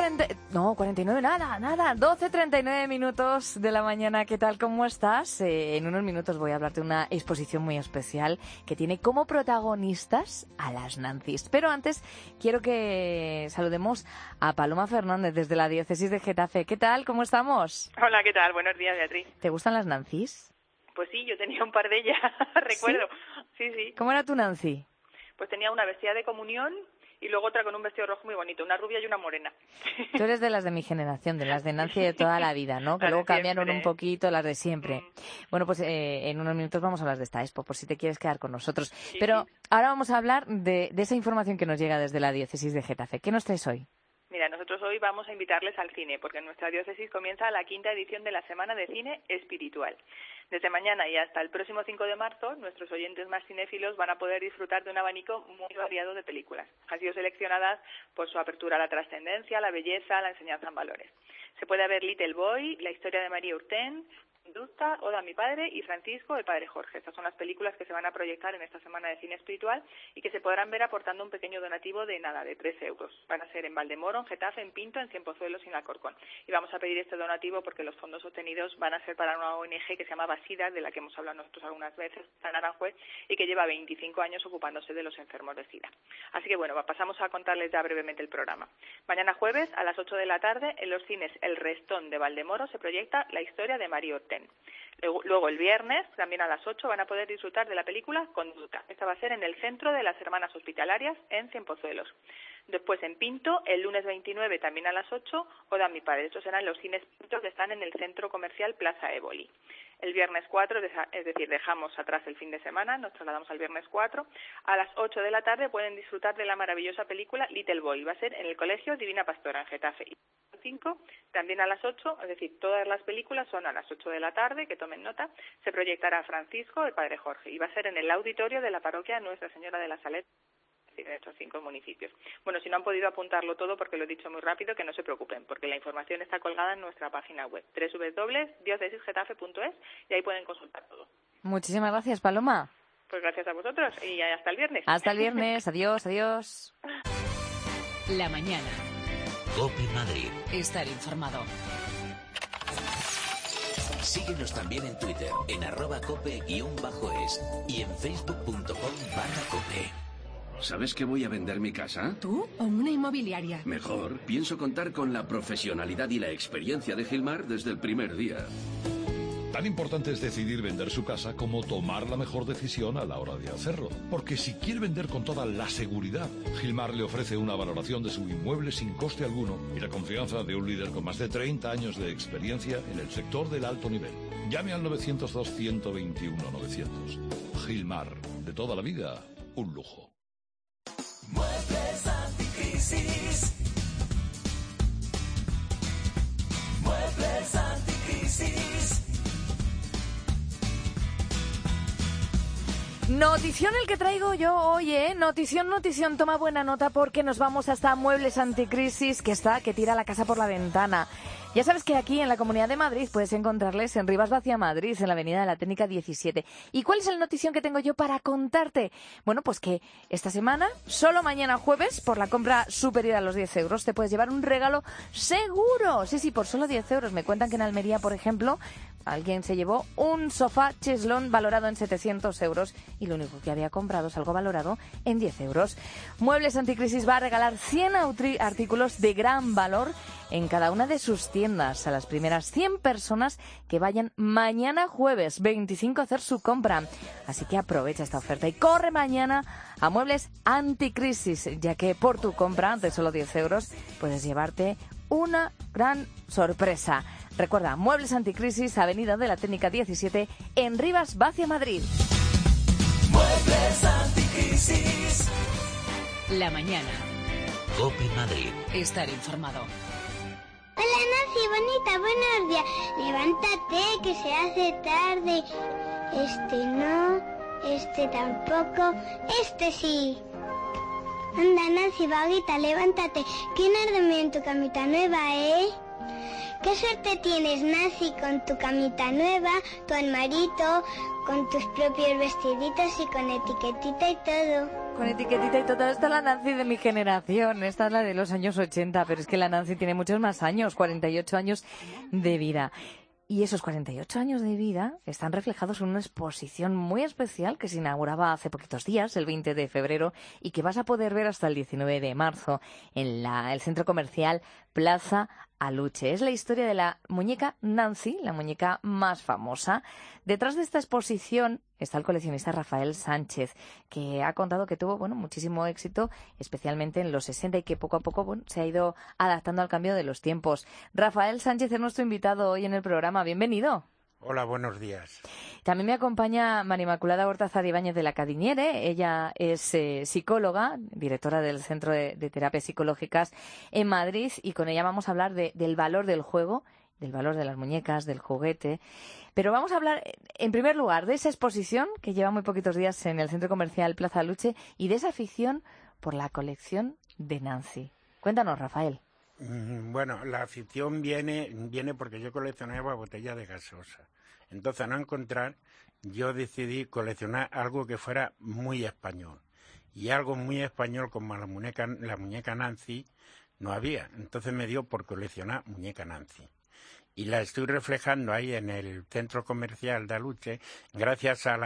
No, 49, nada. 12:39 minutos de la mañana. ¿Qué tal? ¿Cómo estás? En unos minutos voy a hablarte de una exposición muy especial que tiene como protagonistas a las Nancys. Pero antes quiero que saludemos a Paloma Fernández desde la Diócesis de Getafe. ¿Qué tal? ¿Cómo estamos? Hola, ¿qué tal? Buenos días, Beatriz. ¿Te gustan las Nancys? Pues sí, yo tenía un par de ellas, recuerdo. Sí. ¿Cómo era tu Nancy? Pues tenía una vestida de comunión y luego otra con un vestido rojo muy bonito, una rubia y una morena. Tú eres de las de mi generación, de las de Nancy de toda la vida, ¿no? Que luego cambiaron un poquito, las de siempre. Bueno, pues en unos minutos vamos a hablar de esta expo, por si te quieres quedar con nosotros. Pero ahora vamos a hablar de esa información que nos llega desde la Diócesis de Getafe. ¿Qué nos traes hoy? Mira, nosotros hoy vamos a invitarles al cine, porque en nuestra diócesis comienza la 5ª edición de la Semana de Cine Espiritual. Desde mañana y hasta el próximo 5 de marzo, nuestros oyentes más cinéfilos van a poder disfrutar de un abanico muy variado de películas. Han sido seleccionadas por su apertura a la trascendencia, la belleza, la enseñanza en valores. Se puede ver Little Boy, La historia de María Urtén, Conducta, Oda a mi padre y Francisco, el padre Jorge. Estas son las películas que se van a proyectar en esta Semana de Cine Espiritual y que se podrán ver aportando un pequeño donativo de 13 euros. Van a ser en Valdemoro, en Getafe, en Pinto, en Cienpozuelos y en Alcorcón. Y vamos a pedir este donativo porque los fondos obtenidos van a ser para una ONG que se llama Basidas, de la que hemos hablado nosotros algunas veces, en Aranjuez, y que lleva 25 años ocupándose de los enfermos de SIDA. Así que bueno, pasamos a contarles ya brevemente el programa. Mañana jueves, a las 8 de la tarde, en los cines El Restón de Valdemoro se proyecta La historia de María Urtén. Luego el viernes, también a las 8, van a poder disfrutar de la película Conducta. Esta va a ser en el Centro de las Hermanas Hospitalarias, en Cienpozuelos. Después en Pinto, el lunes 29, también a las 8, Oda a mi padre. Estos serán los cines Pinto que están en el Centro Comercial Plaza Éboli. El viernes 4, es decir, dejamos atrás el fin de semana, nos trasladamos al viernes 4. A las 8 de la tarde pueden disfrutar de la maravillosa película Little Boy. Va a ser en el Colegio Divina Pastora, en Getafe. 5, también a las 8, es decir, todas las películas son a las 8 de la tarde, que tomen nota, se proyectará Francisco, el padre Jorge, y va a ser en el auditorio de la parroquia Nuestra Señora de la Saleta, de estos 5 municipios. Bueno, si no han podido apuntarlo todo, porque lo he dicho muy rápido, que no se preocupen, porque la información está colgada en nuestra página web, www.diocesisgetafe.es, y ahí pueden consultar todo. Muchísimas gracias, Paloma. Pues gracias a vosotros, y hasta el viernes. Hasta el viernes, adiós. La mañana. COPE Madrid. Estar informado. Síguenos también en Twitter, en @cope_es y en facebook.com/cope. ¿Sabes que voy a vender mi casa? ¿Tú o una inmobiliaria? Mejor. Pienso contar con la profesionalidad y la experiencia de Gilmar desde el primer día. Tan importante es decidir vender su casa como tomar la mejor decisión a la hora de hacerlo. Porque si quiere vender con toda la seguridad, Gilmar le ofrece una valoración de su inmueble sin coste alguno y la confianza de un líder con más de 30 años de experiencia en el sector del alto nivel. Llame al 902-121-900. Gilmar, de toda la vida, un lujo. Muebles anticrisis. Muebles anticrisis. Notición el que traigo yo hoy, Notición, toma buena nota porque nos vamos hasta Muebles Anticrisis, que tira la casa por la ventana. Ya sabes que aquí en la Comunidad de Madrid puedes encontrarles en Rivas Vacia Madrid, en la Avenida de la Técnica 17. ¿Y cuál es la notición que tengo yo para contarte? Bueno, pues que esta semana, solo mañana jueves, por la compra superior a los 10 euros, te puedes llevar un regalo seguro. Sí, por solo 10 euros. Me cuentan que en Almería, por ejemplo, alguien se llevó un sofá cheslón valorado en 700 euros y lo único que había comprado es algo valorado en 10 euros. Muebles Anticrisis va a regalar 100 artículos de gran valor en cada una de sus tiendas a las primeras 100 personas que vayan mañana jueves 25 a hacer su compra. Así que aprovecha esta oferta y corre mañana a Muebles Anticrisis, ya que por tu compra de solo 10 euros puedes llevarte una gran sorpresa. Recuerda, Muebles Anticrisis, Avenida de la Técnica 17, en Rivas Vacia Madrid. Muebles Anticrisis. La mañana. COPE Madrid. Estar informado. Hola Nancy, bonita, buenos días. Levántate, que se hace tarde. No, tampoco, sí. Anda Nancy, vaguita, levántate. ¿Quién ha dormido en tu camita nueva, Qué suerte tienes, Nancy, con tu camita nueva, tu armarito, con tus propios vestiditos y con etiquetita y todo. Con etiquetita y todo. Esta es la Nancy de mi generación, esta es la de los años 80, pero es que la Nancy tiene muchos más años, 48 años de vida. Y esos 48 años de vida están reflejados en una exposición muy especial que se inauguraba hace poquitos días, el 20 de febrero, y que vas a poder ver hasta el 19 de marzo en el centro comercial Plaza Aluche. Es la historia de la muñeca Nancy, la muñeca más famosa. Detrás de esta exposición está el coleccionista Rafael Sánchez, que ha contado que tuvo muchísimo éxito, especialmente en los 60, y que poco a poco se ha ido adaptando al cambio de los tiempos. Rafael Sánchez es nuestro invitado hoy en el programa. Bienvenido. Hola, buenos días. También me acompaña María Inmaculada Hortazar Ibáñez de la Cadiniere. Ella es psicóloga, directora del Centro de Terapias Psicológicas en Madrid, y con ella vamos a hablar del valor del juego, del valor de las muñecas, del juguete. Pero vamos a hablar, en primer lugar, de esa exposición que lleva muy poquitos días en el Centro Comercial Plaza Aluche y de esa afición por la colección de Nancy. Cuéntanos, Rafael. Bueno, la afición viene porque yo coleccionaba botellas de gaseosa. Entonces, a no encontrar, yo decidí coleccionar algo que fuera muy español. Y algo muy español como la muñeca Nancy no había. Entonces me dio por coleccionar muñeca Nancy. Y la estoy reflejando ahí en el centro comercial de Aluche, gracias a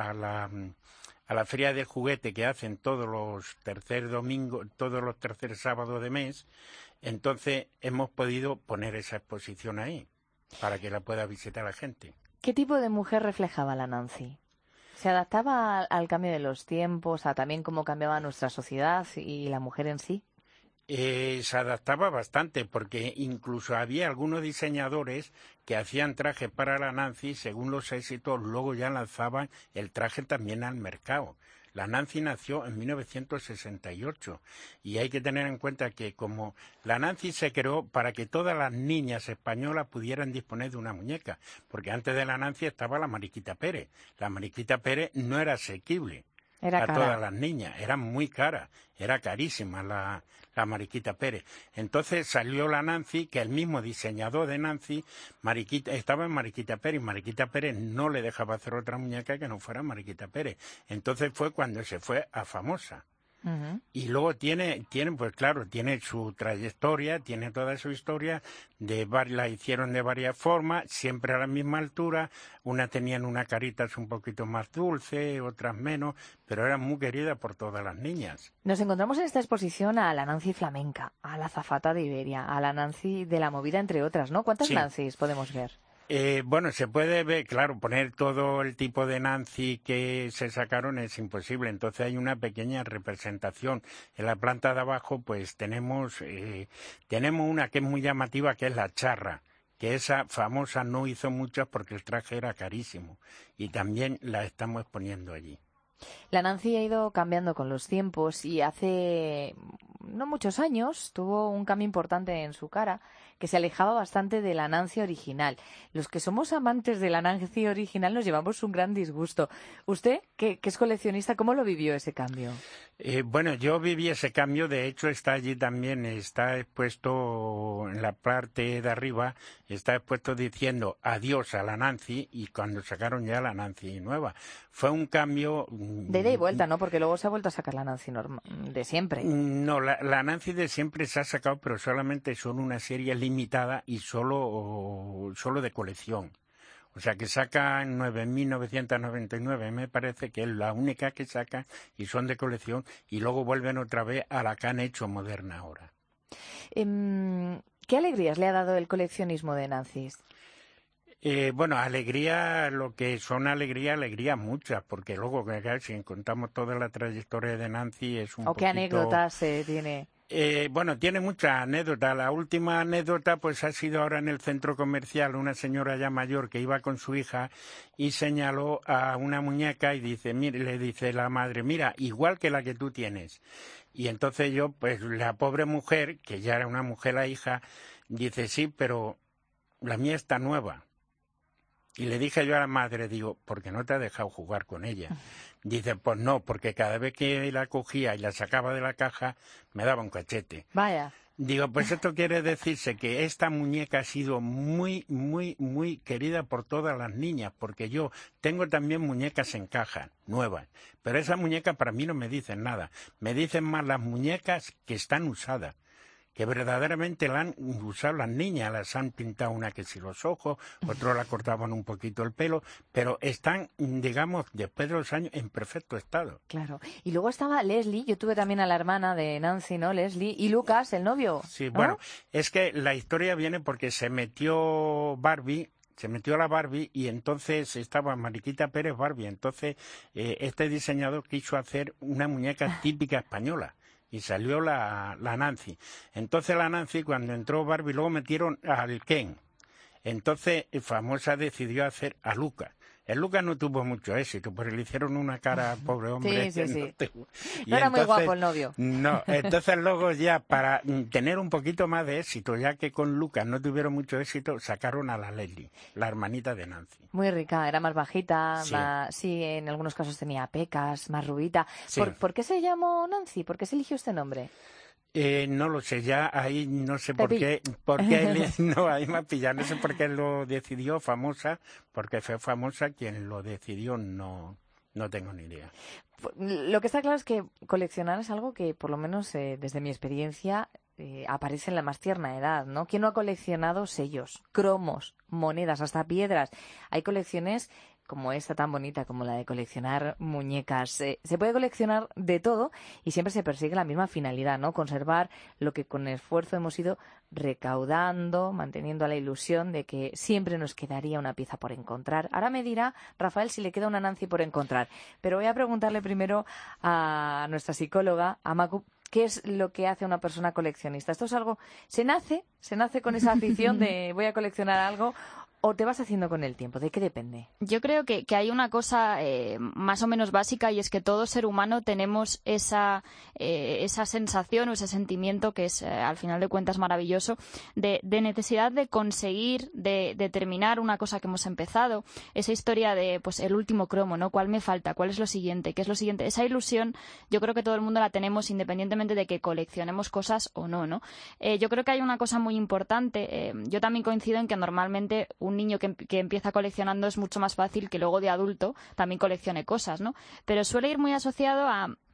la feria de juguete que hacen todos los tercer sábados de mes. Entonces hemos podido poner esa exposición ahí para que la pueda visitar la gente. ¿Qué tipo de mujer reflejaba la Nancy? ¿Se adaptaba al cambio de los tiempos, a también cómo cambiaba nuestra sociedad y la mujer en sí? Se adaptaba bastante, porque incluso había algunos diseñadores que hacían trajes para la Nancy, según los éxitos, luego ya lanzaban el traje también al mercado. La Nancy nació en 1968 y hay que tener en cuenta que como la Nancy se creó para que todas las niñas españolas pudieran disponer de una muñeca, porque antes de la Nancy estaba la Mariquita Pérez. La Mariquita Pérez no era asequible a todas las niñas, era muy cara, era carísima la Mariquita Pérez. Entonces salió la Nancy, que el mismo diseñador de Nancy, estaba en Mariquita Pérez, y Mariquita Pérez no le dejaba hacer otra muñeca que no fuera Mariquita Pérez. Entonces fue cuando se fue a Famosa. Uh-huh. Y luego tiene su trayectoria, tiene toda su historia, la hicieron de varias formas, siempre a la misma altura, unas tenían una carita un poquito más dulce, otras menos, pero eran muy queridas por todas las niñas. Nos encontramos en esta exposición a la Nancy flamenca, a la azafata de Iberia, a la Nancy de la movida, entre otras, ¿no? ¿Cuántas Nancys podemos ver? Se puede ver, claro, poner todo el tipo de Nancy que se sacaron es imposible, entonces hay una pequeña representación. En la planta de abajo pues tenemos una que es muy llamativa, que es la charra, que esa famosa no hizo muchas porque el traje era carísimo, y también la estamos exponiendo allí. La Nancy ha ido cambiando con los tiempos y hace no muchos años tuvo un cambio importante en su cara que se alejaba bastante de la Nancy original. Los que somos amantes de la Nancy original nos llevamos un gran disgusto. Usted, que es coleccionista, ¿cómo lo vivió ese cambio? Yo viví ese cambio, de hecho está allí también, está expuesto en la parte de arriba, está expuesto diciendo adiós a la Nancy, y cuando sacaron ya la Nancy nueva. Fue un cambio... De ida y vuelta, ¿no? Porque luego se ha vuelto a sacar la Nancy de siempre. No, la Nancy de siempre se ha sacado, pero solamente son una serie limitada y solo de colección. O sea, que sacan 9.999, me parece que es la única que sacan, y son de colección, y luego vuelven otra vez a la que han hecho moderna ahora. ¿Qué alegrías le ha dado el coleccionismo de Nancy's? Alegría, lo que son alegrías muchas, porque luego, si contamos toda la trayectoria de Nancy es un poquito... ¿O qué anécdotas tiene? Tiene muchas anécdotas. La última anécdota pues ha sido ahora en el centro comercial, una señora ya mayor que iba con su hija y señaló a una muñeca y le dice la madre, mira, igual que la que tú tienes. Y entonces yo, pues la pobre mujer, que ya era una mujer la hija, dice, sí, pero la mía está nueva. Y le dije yo a la madre, digo, ¿por qué no te has dejado jugar con ella? Dice, pues no, porque cada vez que la cogía y la sacaba de la caja, me daba un cachete. Vaya. Digo, pues esto quiere decirse que esta muñeca ha sido muy, muy, muy querida por todas las niñas, porque yo tengo también muñecas en caja, nuevas, pero esas muñecas para mí no me dicen nada. Me dicen más las muñecas que están usadas, que verdaderamente la han usado las niñas, las han pintado una que si los ojos, otros la cortaban un poquito el pelo, pero están, digamos, después de los años, en perfecto estado. Claro. Y luego estaba Leslie, yo tuve también a la hermana de Nancy, ¿no? Leslie, y Lucas, el novio. Sí, ¿no? bueno, es que la historia viene porque se metió la Barbie y entonces estaba Mariquita Pérez Barbie, entonces este diseñador quiso hacer una muñeca típica española. Y salió la Nancy. Entonces la Nancy, cuando entró Barbie, luego metieron al Ken. Entonces Famosa decidió hacer a Lucas. El Lucas no tuvo mucho éxito, porque le hicieron una cara, pobre hombre. Sí. No era muy guapo el novio. No, entonces luego ya, para tener un poquito más de éxito, ya que con Lucas no tuvieron mucho éxito, sacaron a la Leslie, la hermanita de Nancy. Muy rica, era más bajita, sí. En algunos casos tenía pecas, más rubita. Sí. ¿Por qué se llamó Nancy? ¿Por qué se eligió este nombre? No lo sé, ya ahí no sé por qué no, ahí me ha pillado, no sé por qué lo decidió Famosa, porque fue Famosa quien lo decidió, no tengo ni idea. Lo que está claro es que coleccionar es algo que, por lo menos desde mi experiencia, aparece en la más tierna edad, ¿no? ¿Quién no ha coleccionado sellos, cromos, monedas, hasta piedras? Hay colecciones como esta tan bonita, como la de coleccionar muñecas. Se puede coleccionar de todo y siempre se persigue la misma finalidad, ¿no? Conservar lo que con esfuerzo hemos ido recaudando, manteniendo la ilusión de que siempre nos quedaría una pieza por encontrar. Ahora me dirá Rafael si le queda una Nancy por encontrar, pero voy a preguntarle primero a nuestra psicóloga, a Macu, ¿qué es lo que hace una persona coleccionista? ¿Esto es algo, se nace con esa afición de voy a coleccionar algo, o te vas haciendo con el tiempo? ¿De qué depende? Yo creo que hay una cosa más o menos básica, y es que todo ser humano tenemos esa sensación o ese sentimiento que es, al final de cuentas, maravilloso, de necesidad de conseguir, de terminar una cosa que hemos empezado. Esa historia de, pues, el último cromo, ¿no? ¿Cuál me falta? ¿Cuál es lo siguiente? ¿Qué es lo siguiente? Esa ilusión yo creo que todo el mundo la tenemos, independientemente de que coleccionemos cosas o no, ¿no? Yo creo que hay una cosa muy importante. Yo también coincido en que normalmente un niño que empieza coleccionando es mucho más fácil que luego de adulto también coleccione cosas, ¿no? Pero suele ir muy asociado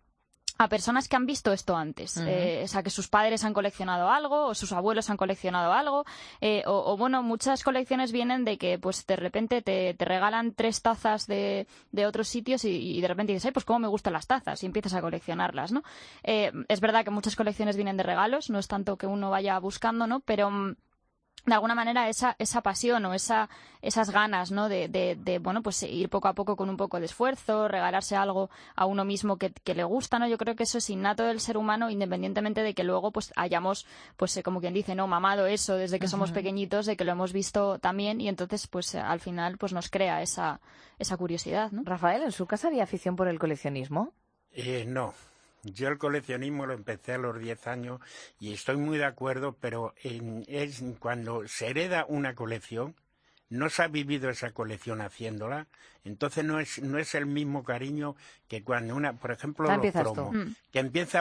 a personas que han visto esto antes. O sea, que sus padres han coleccionado algo, o sus abuelos han coleccionado algo, bueno, muchas colecciones vienen de que, pues, de repente te regalan 3 tazas de otros sitios y de repente dices, pues cómo me gustan las tazas, y empiezas a coleccionarlas, ¿no? Es verdad que muchas colecciones vienen de regalos, no es tanto que uno vaya buscando, ¿no? Pero de alguna manera esa pasión o esas ganas, ¿no? de bueno, pues ir poco a poco con un poco de esfuerzo, regalarse algo a uno mismo que le gusta, ¿no? Yo creo que eso es innato del ser humano, independientemente de que luego, pues, hayamos, pues, como quien dice, no, mamado eso desde que somos pequeñitos, de que lo hemos visto también, y entonces, pues, al final, pues, nos crea esa curiosidad, ¿no? Rafael, ¿en su casa había afición por el coleccionismo? No. Yo el coleccionismo lo empecé a los 10 años y estoy muy de acuerdo, pero es cuando se hereda una colección, no se ha vivido esa colección haciéndola, entonces no es el mismo cariño que cuando por ejemplo, los cromos, que empieza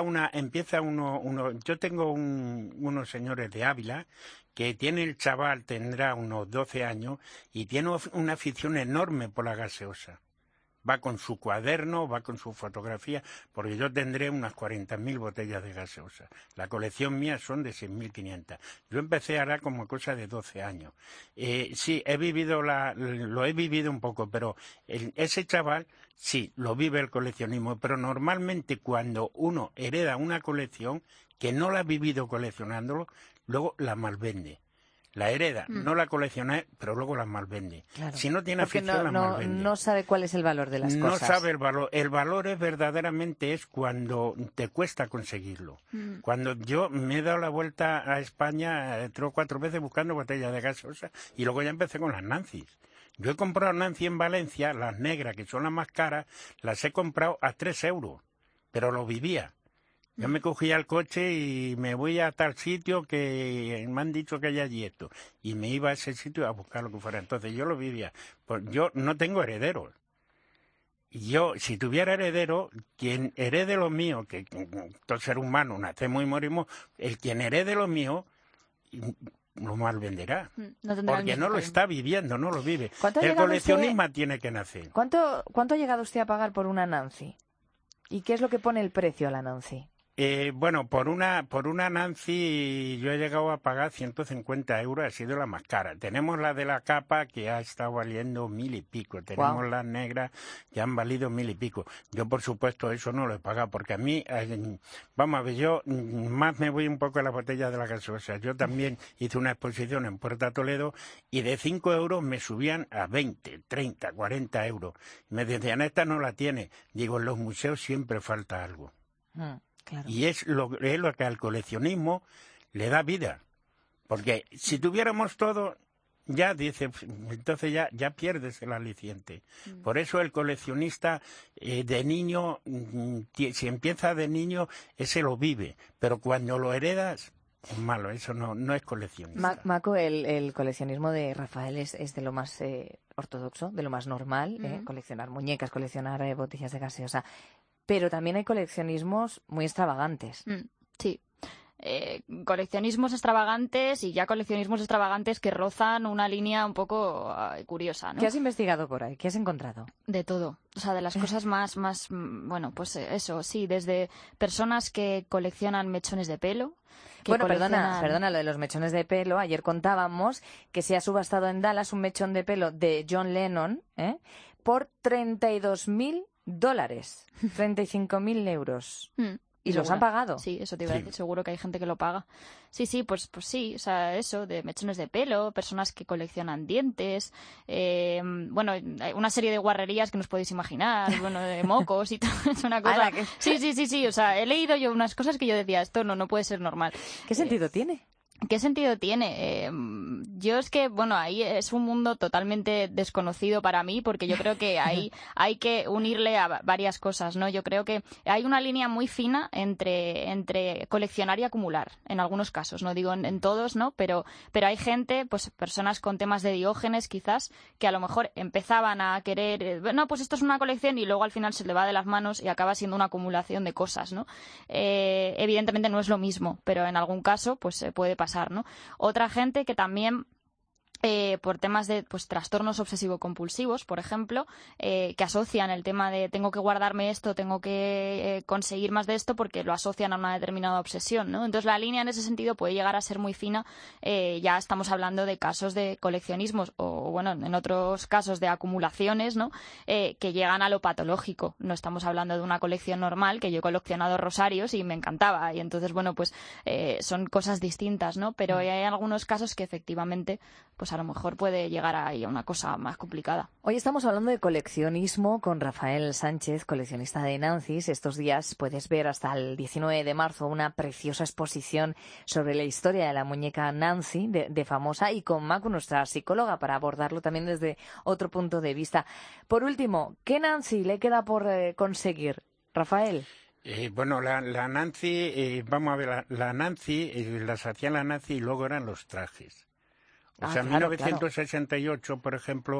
uno. Yo tengo unos señores de Ávila que tiene el chaval, tendrá unos 12 años y tiene una afición enorme por la gaseosa. Va con su cuaderno, va con su fotografía, porque yo tendré unas 40.000 botellas de gaseosa. La colección mía son de 6.500. Yo empecé ahora como cosa de 12 años. Sí, lo he vivido un poco, pero ese chaval, sí, lo vive el coleccionismo, pero normalmente cuando uno hereda una colección que no la ha vivido coleccionándolo, luego la malvende. La hereda, no la colecciona, pero luego la malvende. Claro. Si no tiene afición, la malvende. No sabe cuál es el valor de las cosas. No sabe el valor. El valor es cuando te cuesta conseguirlo. Cuando yo me he dado la vuelta a España 3 o 4 veces buscando botellas de gaseosa y luego ya empecé con las Nancy's. Yo he comprado Nancy en Valencia, las negras, que son las más caras, las he comprado a 3 euros, pero lo vivía. Yo me cogía el coche y me voy a tal sitio que me han dicho que hay allí esto. Y me iba a ese sitio a buscar lo que fuera. Entonces yo lo vivía. Pues yo no tengo herederos. yo, si tuviera heredero, quien herede lo mío, que todo ser humano nacemos y morimos, quien herede lo mío lo mal venderá, porque no lo está viviendo, no lo vive. El coleccionismo tiene que nacer. ¿Cuánto ha llegado usted a pagar por una Nancy? ¿Y qué es lo que pone el precio a la Nancy? Bueno, por una Nancy yo he llegado a pagar 150 euros, ha sido la más cara. Tenemos la de la capa que ha estado valiendo 1.000 y pico, tenemos las negras que han valido 1.000 y pico. Yo, por supuesto, eso no lo he pagado, porque a mí, vamos a ver, yo más me voy un poco a la botella de la gaseosa. Yo también hice una exposición en Puerta Toledo y de 5 euros me subían a 20, 30, 40 euros. Me decían, esta no la tiene. Digo, en los museos siempre falta algo. Claro. Y es lo que al coleccionismo le da vida. Porque si tuviéramos todo, ya dice, entonces ya pierdes el aliciente. Por eso el coleccionista de niño, si empieza de niño, ese lo vive. Pero cuando lo heredas, es malo, eso no es coleccionista. Maco, el coleccionismo de Rafael es de lo más ortodoxo, de lo más normal, coleccionar muñecas, coleccionar botellas de gaseosa. Pero también hay coleccionismos muy extravagantes. Sí. Coleccionismos extravagantes y ya coleccionismos extravagantes que rozan una línea un poco curiosa, ¿no? ¿Qué has investigado por ahí? ¿Qué has encontrado? De todo. O sea, de las cosas más bueno, pues eso, sí, desde personas que coleccionan mechones de pelo. Bueno, perdona, lo de los mechones de pelo. Ayer contábamos que se ha subastado en Dallas un mechón de pelo de John Lennon por $32.000. 35.000 euros. ¿Y los han pagado? Sí, eso te iba a decir. Seguro que hay gente que lo paga. Sí, pues sí, o sea, eso, de mechones de pelo, personas que coleccionan dientes, bueno, hay una serie de guarrerías que nos podéis imaginar, bueno, de mocos y todo, es una cosa... Sí, o sea, he leído yo unas cosas que yo decía, esto no puede ser normal. ¿Qué sentido tiene? ¿Qué sentido tiene? Yo es que, bueno, ahí es un mundo totalmente desconocido para mí, porque yo creo que ahí hay que unirle a varias cosas, ¿no? Yo creo que hay una línea muy fina entre coleccionar y acumular, en algunos casos, no digo en todos, ¿no? Pero hay gente, pues personas con temas de Diógenes quizás, que a lo mejor empezaban a querer, no, pues esto es una colección y luego al final se le va de las manos y acaba siendo una acumulación de cosas, ¿no? Evidentemente no es lo mismo, pero en algún caso pues puede pasar, ¿no? Otra gente que también por temas de trastornos obsesivo-compulsivos, por ejemplo, que asocian el tema de tengo que guardarme esto, tengo que conseguir más de esto, porque lo asocian a una determinada obsesión, ¿no? Entonces la línea en ese sentido puede llegar a ser muy fina. Ya estamos hablando de casos de coleccionismos o, bueno, en otros casos de acumulaciones, ¿no? Que llegan a lo patológico. No estamos hablando de una colección normal, que yo he coleccionado rosarios y me encantaba, y entonces, bueno, pues son cosas distintas, ¿no? Pero hay algunos casos que efectivamente pues a lo mejor puede llegar ahí a una cosa más complicada. Hoy estamos hablando de coleccionismo con Rafael Sánchez, coleccionista de Nancy's. Estos días puedes ver hasta el 19 de marzo una preciosa exposición sobre la historia de la muñeca Nancy, de famosa, y con Macu, nuestra psicóloga, para abordarlo también desde otro punto de vista. Por último, ¿qué Nancy le queda por conseguir, Rafael? Bueno, la Nancy, vamos a ver, la Nancy, las hacían la Nancy y luego eran los trajes. O sea, en 1968, por ejemplo,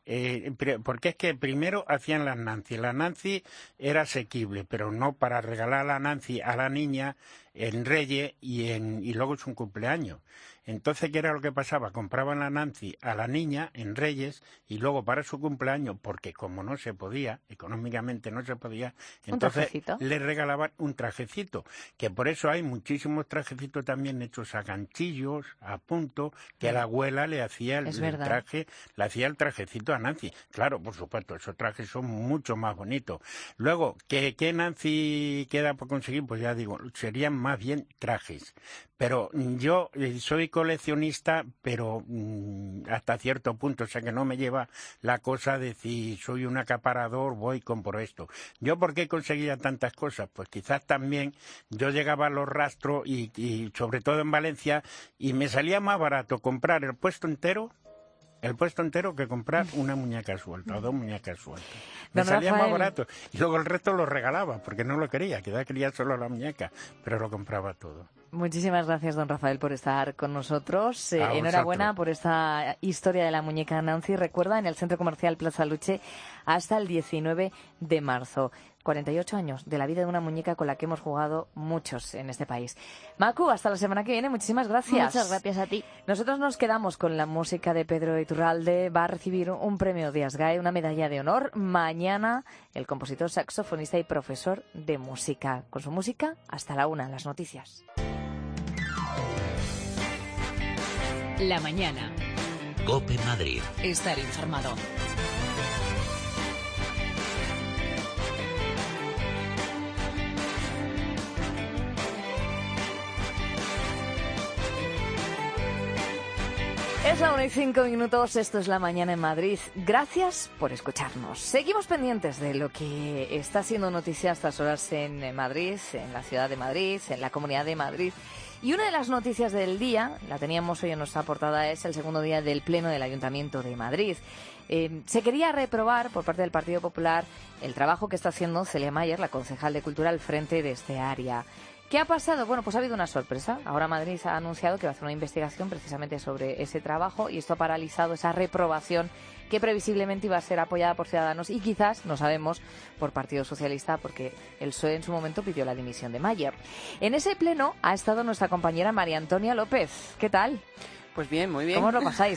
porque es que primero hacían las Nancy. La Nancy era asequible, pero no para regalar la Nancy a la niña en Reyes y luego es un cumpleaños. Entonces, ¿qué era lo que pasaba? Compraban la Nancy a la niña en Reyes y luego para su cumpleaños, porque como no se podía, económicamente no se podía, entonces le regalaban un trajecito, que por eso hay muchísimos trajecitos también hechos a ganchillos, a punto, que la abuela le hacía el traje, le hacía el trajecito a Nancy. Claro, por supuesto, esos trajes son mucho más bonitos. Luego, ¿qué Nancy queda por conseguir? Pues ya digo, serían más bien trajes. Pero yo soy coleccionista, pero hasta cierto punto, o sea que no me lleva la cosa de si soy un acaparador, voy y compro esto. ¿Yo por qué conseguía tantas cosas? Pues quizás también yo llegaba a los rastros y sobre todo en Valencia, y me salía más barato comprar el puesto entero que comprar una muñeca suelta o dos muñecas sueltas. Me salía más barato. Y luego el resto lo regalaba, porque no lo quería solo la muñeca, pero lo compraba todo. Muchísimas gracias, don Rafael, por estar con nosotros. Enhorabuena por esta historia de la muñeca Nancy. Recuerda, en el Centro Comercial Plaza Luche hasta el 19 de marzo. 48 años de la vida de una muñeca con la que hemos jugado muchos en este país. Macu, hasta la semana que viene. Muchísimas gracias. Muchas gracias a ti. Nosotros nos quedamos con la música de Pedro Iturralde. Va a recibir un premio Díaz Gae, una medalla de honor. Mañana, el compositor, saxofonista y profesor de música. Con su música, hasta la 1, las noticias. La mañana. COPE Madrid. Estar informado. Es la 1:05, esto es La Mañana en Madrid. Gracias por escucharnos. Seguimos pendientes de lo que está siendo noticia a estas horas en Madrid, en la ciudad de Madrid, en la Comunidad de Madrid. Y una de las noticias del día, la teníamos hoy en nuestra portada, es el segundo día del Pleno del Ayuntamiento de Madrid. Se quería reprobar por parte del Partido Popular el trabajo que está haciendo Celia Mayer, la concejal de Cultura, al frente de este área. ¿Qué ha pasado? Bueno, pues ha habido una sorpresa. Ahora Madrid ha anunciado que va a hacer una investigación precisamente sobre ese trabajo y esto ha paralizado esa reprobación que previsiblemente iba a ser apoyada por Ciudadanos y quizás, no sabemos, por Partido Socialista, porque el PSOE en su momento pidió la dimisión de Mayer. En ese pleno ha estado nuestra compañera María Antonia López. ¿Qué tal? Pues bien, muy bien. ¿Cómo lo pasáis,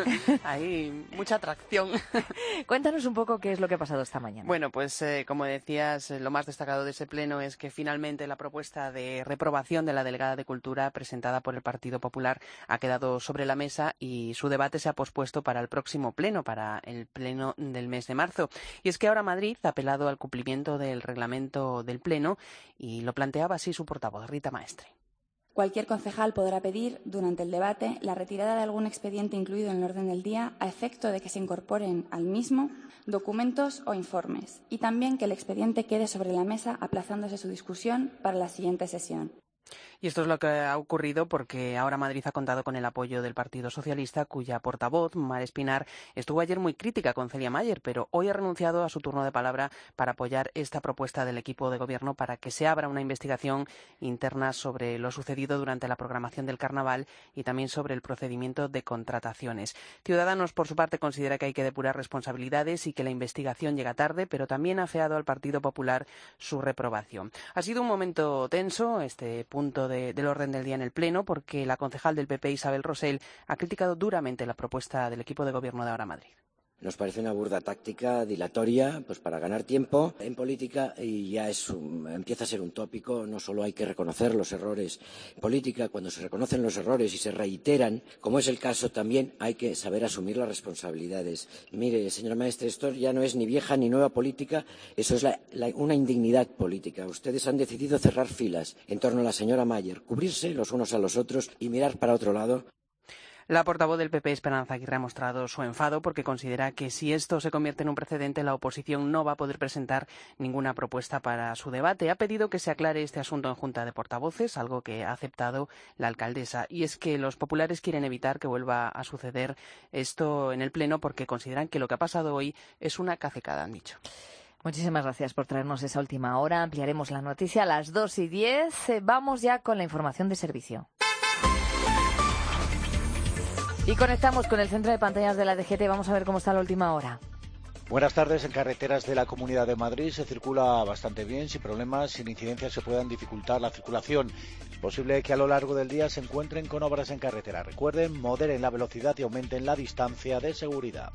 Hay mucha atracción. Cuéntanos un poco qué es lo que ha pasado esta mañana. Bueno, pues como decías, lo más destacado de ese pleno es que finalmente la propuesta de reprobación de la delegada de Cultura presentada por el Partido Popular ha quedado sobre la mesa y su debate se ha pospuesto para el próximo pleno, para el pleno del mes de marzo. Y es que ahora Madrid ha apelado al cumplimiento del reglamento del pleno y lo planteaba así su portavoz, Rita Maestre. Cualquier concejal podrá pedir, durante el debate, la retirada de algún expediente incluido en el orden del día a efecto de que se incorporen al mismo documentos o informes y también que el expediente quede sobre la mesa aplazándose su discusión para la siguiente sesión. Y esto es lo que ha ocurrido porque ahora Madrid ha contado con el apoyo del Partido Socialista, cuya portavoz, Mar Espinar, estuvo ayer muy crítica con Celia Mayer, pero hoy ha renunciado a su turno de palabra para apoyar esta propuesta del equipo de gobierno para que se abra una investigación interna sobre lo sucedido durante la programación del Carnaval y también sobre el procedimiento de contrataciones. Ciudadanos, por su parte, considera que hay que depurar responsabilidades y que la investigación llega tarde, pero también ha afeado al Partido Popular su reprobación. Ha sido un momento tenso este punto del orden del día en el Pleno, porque la concejal del PP, Isabel Rosell, ha criticado duramente la propuesta del equipo de gobierno de Ahora Madrid. Nos parece una burda táctica dilatoria pues para ganar tiempo en política y ya empieza a ser un tópico. No solo hay que reconocer los errores en política, cuando se reconocen los errores y se reiteran, como es el caso, también hay que saber asumir las responsabilidades. Mire, señora Maestre, esto ya no es ni vieja ni nueva política, eso es una indignidad política. Ustedes han decidido cerrar filas en torno a la señora Mayer, cubrirse los unos a los otros y mirar para otro lado. La portavoz del PP, Esperanza Aguirre, ha mostrado su enfado porque considera que si esto se convierte en un precedente, la oposición no va a poder presentar ninguna propuesta para su debate. Ha pedido que se aclare este asunto en Junta de Portavoces, algo que ha aceptado la alcaldesa. Y es que los populares quieren evitar que vuelva a suceder esto en el Pleno porque consideran que lo que ha pasado hoy es una cacicada, han dicho. Muchísimas gracias por traernos esa última hora. Ampliaremos la noticia a las 2:10. Vamos ya con la información de servicio. Y conectamos con el centro de pantallas de la DGT. Vamos a ver cómo está la última hora. Buenas tardes. En carreteras de la Comunidad de Madrid se circula bastante bien, sin problemas, sin incidencias que puedan dificultar la circulación. Es posible que a lo largo del día se encuentren con obras en carretera. Recuerden, moderen la velocidad y aumenten la distancia de seguridad.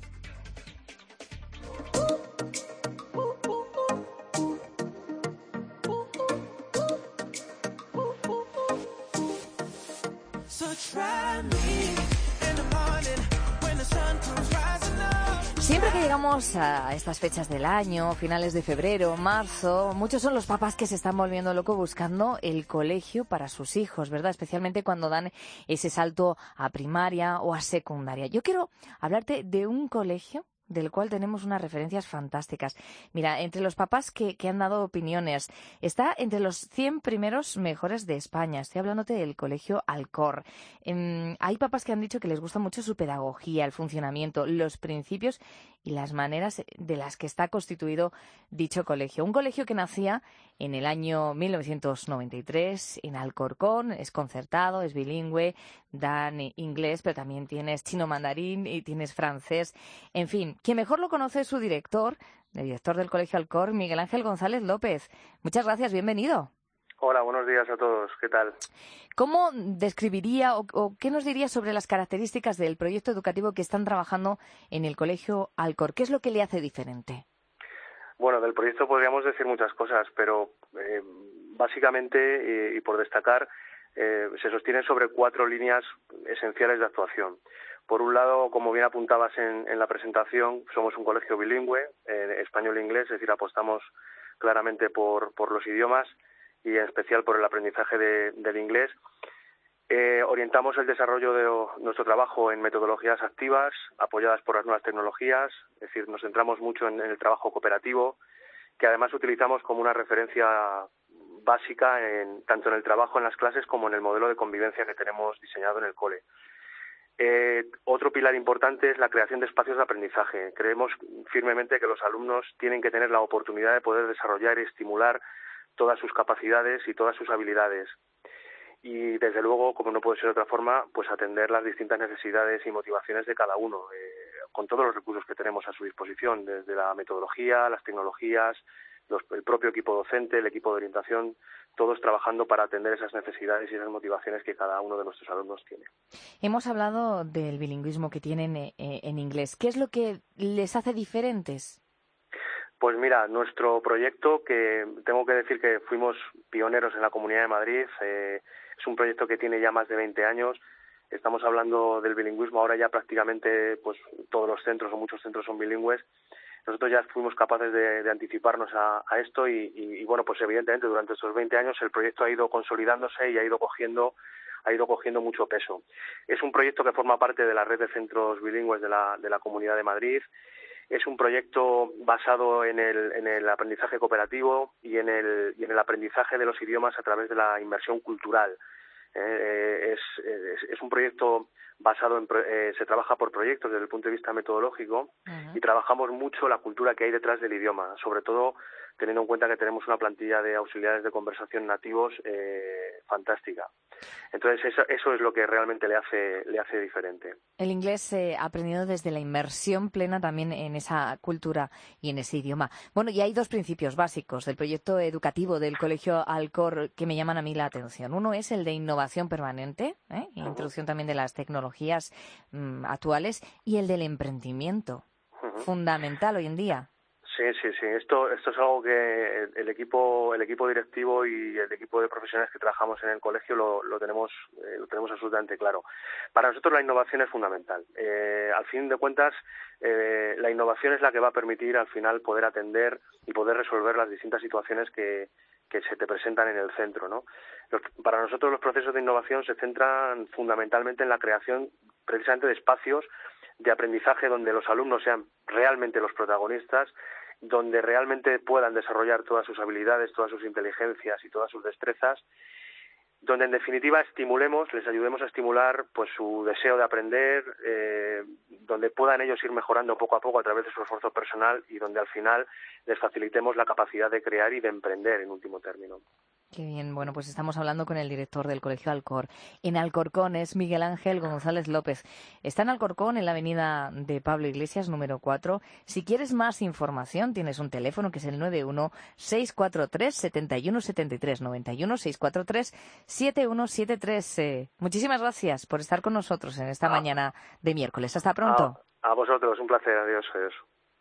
Siempre que llegamos a estas fechas del año, finales de febrero, marzo, muchos son los papás que se están volviendo locos buscando el colegio para sus hijos, ¿verdad? Especialmente cuando dan ese salto a primaria o a secundaria. Yo quiero hablarte de un colegio del cual tenemos unas referencias fantásticas. Mira, entre los papás que han dado opiniones, está entre los 100 primeros mejores de España. Estoy hablándote del Colegio Alcor. Hay papás que han dicho que les gusta mucho su pedagogía, el funcionamiento, los principios y las maneras de las que está constituido dicho colegio. Un colegio que nacía en el año 1993 en Alcorcón, es concertado, es bilingüe, dan inglés, pero también tienes chino mandarín y tienes francés. En fin, quien mejor lo conoce es su director, el director del Colegio Alcor, Miguel Ángel González López. Muchas gracias, bienvenido. Hola, buenos días a todos. ¿Qué tal? ¿Cómo describiría o qué nos diría sobre las características del proyecto educativo que están trabajando en el Colegio Alcor? ¿Qué es lo que le hace diferente? Bueno, del proyecto podríamos decir muchas cosas, pero básicamente, y por destacar, se sostiene sobre 4 líneas esenciales de actuación. Por un lado, como bien apuntabas en la presentación, somos un colegio bilingüe, español e inglés, es decir, apostamos claramente por los idiomas y en especial por el aprendizaje del inglés. Orientamos el desarrollo de nuestro trabajo en metodologías activas, apoyadas por las nuevas tecnologías, es decir, nos centramos mucho en el trabajo cooperativo, que además utilizamos como una referencia básica tanto en el trabajo en las clases como en el modelo de convivencia que tenemos diseñado en el cole. Otro pilar importante es la creación de espacios de aprendizaje. Creemos firmemente que los alumnos tienen que tener la oportunidad de poder desarrollar y estimular todas sus capacidades y todas sus habilidades. Y desde luego, como no puede ser de otra forma, pues atender las distintas necesidades y motivaciones de cada uno, con todos los recursos que tenemos a su disposición, desde la metodología, las tecnologías, el propio equipo docente, el equipo de orientación, todos trabajando para atender esas necesidades y esas motivaciones que cada uno de nuestros alumnos tiene. Hemos hablado del bilingüismo que tienen en inglés. ¿Qué es lo que les hace diferentes? Pues mira, nuestro proyecto, que tengo que decir que fuimos pioneros en la Comunidad de Madrid, es un proyecto que tiene ya más de 20 años. Estamos hablando del bilingüismo, ahora ya prácticamente pues todos los centros o muchos centros son bilingües. Nosotros ya fuimos capaces de anticiparnos a esto y bueno, pues evidentemente durante estos 20 años el proyecto ha ido consolidándose y ha ido cogiendo mucho peso. Es un proyecto que forma parte de la red de centros bilingües de la Comunidad de Madrid. Es un proyecto basado en el aprendizaje cooperativo y en el aprendizaje de los idiomas a través de la inmersión cultural. Es un proyecto basado se trabaja por proyectos desde el punto de vista metodológico y trabajamos mucho la cultura que hay detrás del idioma, sobre todo teniendo en cuenta que tenemos una plantilla de auxiliares de conversación nativos fantástica. Entonces eso es lo que realmente le hace diferente. El inglés aprendido desde la inmersión plena también en esa cultura y en ese idioma. Bueno, y hay 2 principios básicos del proyecto educativo del Colegio Alcor que me llaman a mí la atención. Uno es el de innovación permanente, introducción también de las tecnologías actuales, y el del emprendimiento, fundamental hoy en día. Sí. Esto es algo que el equipo directivo y el equipo de profesionales que trabajamos en el colegio lo tenemos absolutamente claro. Para nosotros la innovación es fundamental. Al fin de cuentas, la innovación es la que va a permitir al final poder atender y poder resolver las distintas situaciones que se te presentan en el centro, ¿no? Para nosotros los procesos de innovación se centran fundamentalmente en la creación precisamente de espacios de aprendizaje donde los alumnos sean realmente los protagonistas, donde realmente puedan desarrollar todas sus habilidades, todas sus inteligencias y todas sus destrezas, donde en definitiva les ayudemos a estimular pues su deseo de aprender, donde puedan ellos ir mejorando poco a poco a través de su esfuerzo personal y donde al final les facilitemos la capacidad de crear y de emprender en último término. Qué bien, bueno, pues estamos hablando con el director del Colegio Alcor. En Alcorcón es Miguel Ángel González López. Está en Alcorcón, en la avenida de Pablo Iglesias, número 4. Si quieres más información, tienes un teléfono que es el 91-643-7173. 91-643-7173. Muchísimas gracias por estar con nosotros en esta mañana de miércoles. Hasta pronto. A vosotros, un placer. Adiós.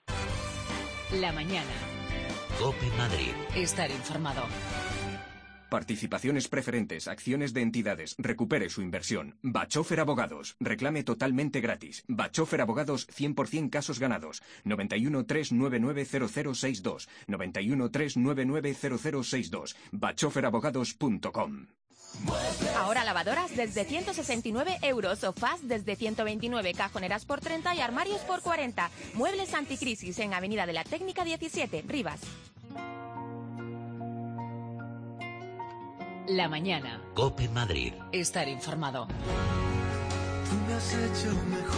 La mañana. COPE Madrid. Estar informado. Participaciones preferentes, acciones de entidades. Recupere su inversión. Bachofer Abogados. Reclame totalmente gratis. Bachofer Abogados, 100% casos ganados. 91 399 0062. 91 399 0062. bachoferabogados.com. Ahora lavadoras desde 169 euros, sofás desde 129, cajoneras por 30 y armarios por 40. Muebles anticrisis en Avenida de la Técnica 17, Rivas. La mañana. COPE Madrid. Estar informado. Tú me has hecho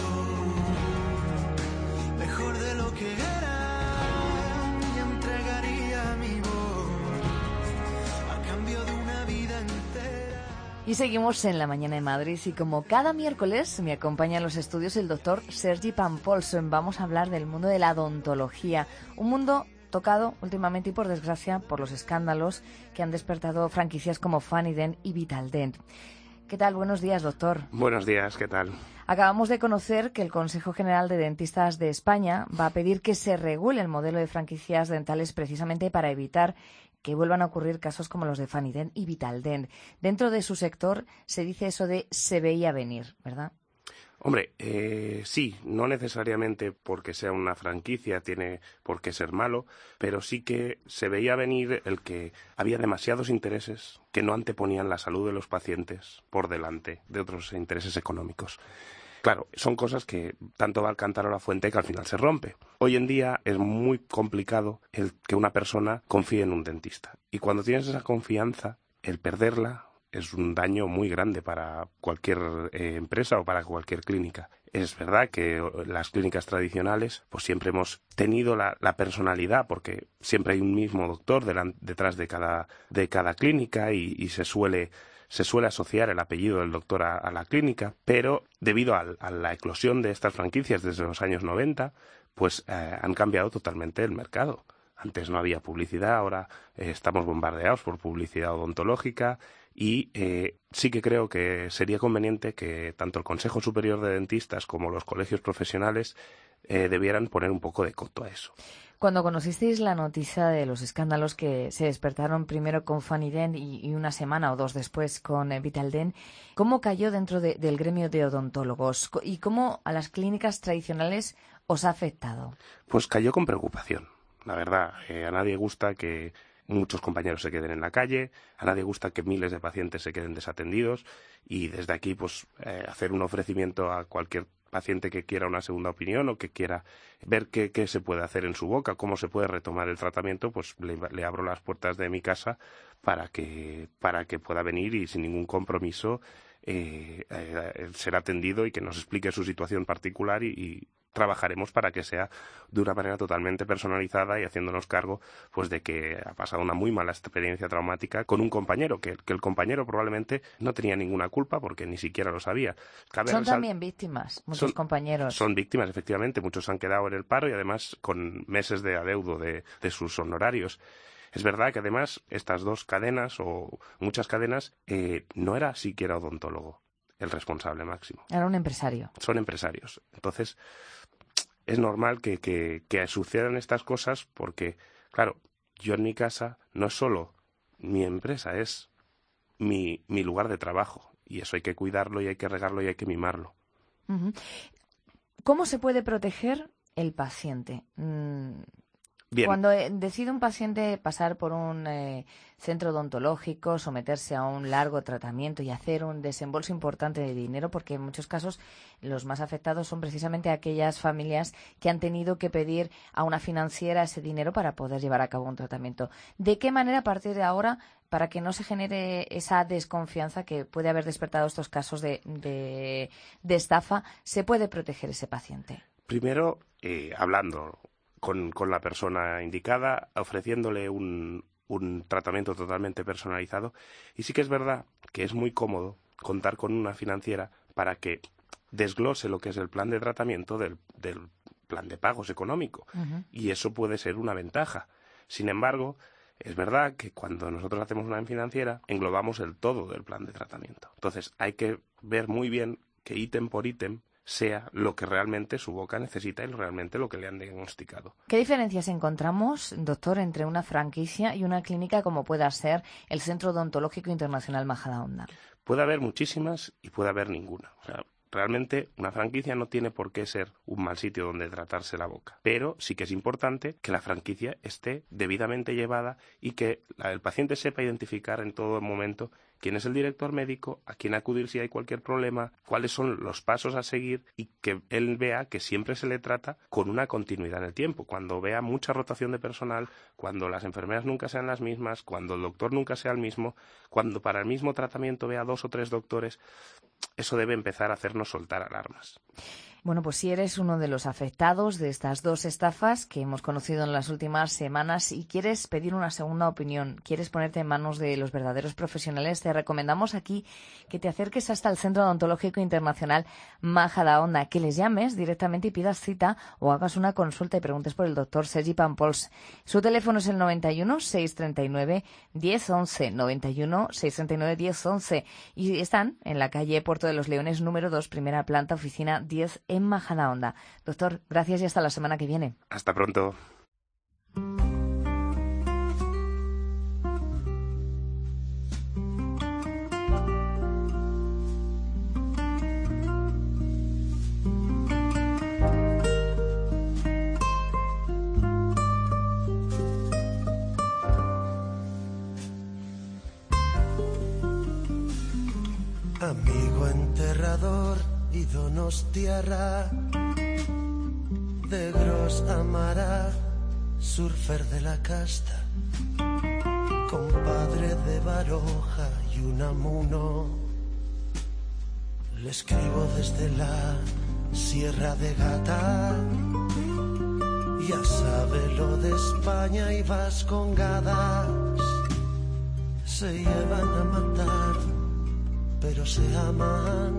mejor de lo que era, y entregaría mi voz a cambio de una vida entera. Y seguimos en La Mañana de Madrid y como cada miércoles me acompaña en los estudios el doctor Sergi Pampolson. Vamos a hablar del mundo de la odontología, un mundo tocado últimamente y por desgracia por los escándalos que han despertado franquicias como Fanident y Vitaldent. ¿Qué tal? Buenos días, doctor. Buenos días, ¿qué tal? Acabamos de conocer que el Consejo General de Dentistas de España va a pedir que se regule el modelo de franquicias dentales precisamente para evitar que vuelvan a ocurrir casos como los de Fanident y Vitaldent. Dentro de su sector se dice eso de se veía venir, ¿verdad? Hombre, sí, no necesariamente porque sea una franquicia tiene por qué ser malo, pero sí que se veía venir el que había demasiados intereses que no anteponían la salud de los pacientes por delante de otros intereses económicos. Claro, son cosas que tanto va al cántaro a la fuente que al final se rompe. Hoy en día es muy complicado el que una persona confíe en un dentista. Y cuando tienes esa confianza, el perderla es un daño muy grande para cualquier empresa o para cualquier clínica. Es verdad que las clínicas tradicionales pues siempre hemos tenido la personalidad porque siempre hay un mismo doctor detrás de cada clínica y se suele asociar el apellido del doctor a la clínica, pero debido a la eclosión de estas franquicias desde los años 90, pues han cambiado totalmente el mercado. Antes no había publicidad, ahora estamos bombardeados por publicidad odontológica y sí que creo que sería conveniente que tanto el Consejo Superior de Dentistas como los colegios profesionales debieran poner un poco de coto a eso. Cuando conocisteis la noticia de los escándalos que se despertaron primero con Fanident y una semana o dos después con Vitaldent, ¿cómo cayó dentro del gremio de odontólogos y cómo a las clínicas tradicionales os ha afectado? Pues cayó con preocupación. La verdad, a nadie gusta que muchos compañeros se queden en la calle, a nadie gusta que miles de pacientes se queden desatendidos y desde aquí pues hacer un ofrecimiento a cualquier paciente que quiera una segunda opinión o que quiera ver qué se puede hacer en su boca, cómo se puede retomar el tratamiento, pues le abro las puertas de mi casa para que pueda venir y sin ningún compromiso ser atendido y que nos explique su situación particular y trabajaremos para que sea de una manera totalmente personalizada y haciéndonos cargo pues de que ha pasado una muy mala experiencia traumática con un compañero, que el compañero probablemente no tenía ninguna culpa porque ni siquiera lo sabía. Son también víctimas, muchos compañeros. Son víctimas, efectivamente, muchos han quedado en el paro y además con meses de adeudo de sus honorarios. Es verdad que además estas dos cadenas o muchas cadenas no era siquiera odontólogo el responsable máximo. Era un empresario. Son empresarios. Entonces, es normal que sucedan estas cosas porque, claro, yo en mi casa no es solo mi empresa, es mi lugar de trabajo. Y eso hay que cuidarlo y hay que regarlo y hay que mimarlo. Uh-huh. ¿Cómo se puede proteger el paciente? Bien. Cuando decide un paciente pasar por un centro odontológico, someterse a un largo tratamiento y hacer un desembolso importante de dinero, porque en muchos casos los más afectados son precisamente aquellas familias que han tenido que pedir a una financiera ese dinero para poder llevar a cabo un tratamiento. ¿De qué manera a partir de ahora, para que no se genere esa desconfianza que puede haber despertado estos casos de estafa, se puede proteger ese paciente? Primero, hablando con la persona indicada, ofreciéndole un tratamiento totalmente personalizado. Y sí que es verdad que es muy cómodo contar con una financiera para que desglose lo que es el plan de tratamiento del plan de pagos económico. Uh-huh. Y eso puede ser una ventaja. Sin embargo, es verdad que cuando nosotros hacemos una financiera, englobamos el todo del plan de tratamiento. Entonces, hay que ver muy bien que ítem por ítem sea lo que realmente su boca necesita y realmente lo que le han diagnosticado. ¿Qué diferencias encontramos, doctor, entre una franquicia y una clínica como pueda ser el Centro Odontológico Internacional Majadahonda? Puede haber muchísimas y puede haber ninguna. O sea, realmente una franquicia no tiene por qué ser un mal sitio donde tratarse la boca, pero sí que es importante que la franquicia esté debidamente llevada y que el paciente sepa identificar en todo momento quién es el director médico, a quién acudir si hay cualquier problema, cuáles son los pasos a seguir y que él vea que siempre se le trata con una continuidad en el tiempo. Cuando vea mucha rotación de personal, cuando las enfermeras nunca sean las mismas, cuando el doctor nunca sea el mismo, cuando para el mismo tratamiento vea 2 o 3 doctores, eso debe empezar a hacernos soltar alarmas. Bueno, pues si eres uno de los afectados de estas 2 estafas que hemos conocido en las últimas semanas y quieres pedir una segunda opinión, quieres ponerte en manos de los verdaderos profesionales, te recomendamos aquí que te acerques hasta el Centro Odontológico Internacional Majadahonda, que les llames directamente y pidas cita o hagas una consulta y preguntes por el doctor Sergi Pampols. Su teléfono es el 91 639 1011, 91 639 1011 y están en la calle Puerto de los Leones número 2, primera planta, oficina 10 en Majadahonda. Doctor, gracias y hasta la semana que viene. Hasta pronto. Amigo enterrador y donostiarra, de Gros Amara, surfer de la casta, compadre de Baroja y Unamuno. Le escribo desde la Sierra de Gata, ya sabe lo de España y Vascongadas. Se llevan a matar, pero se aman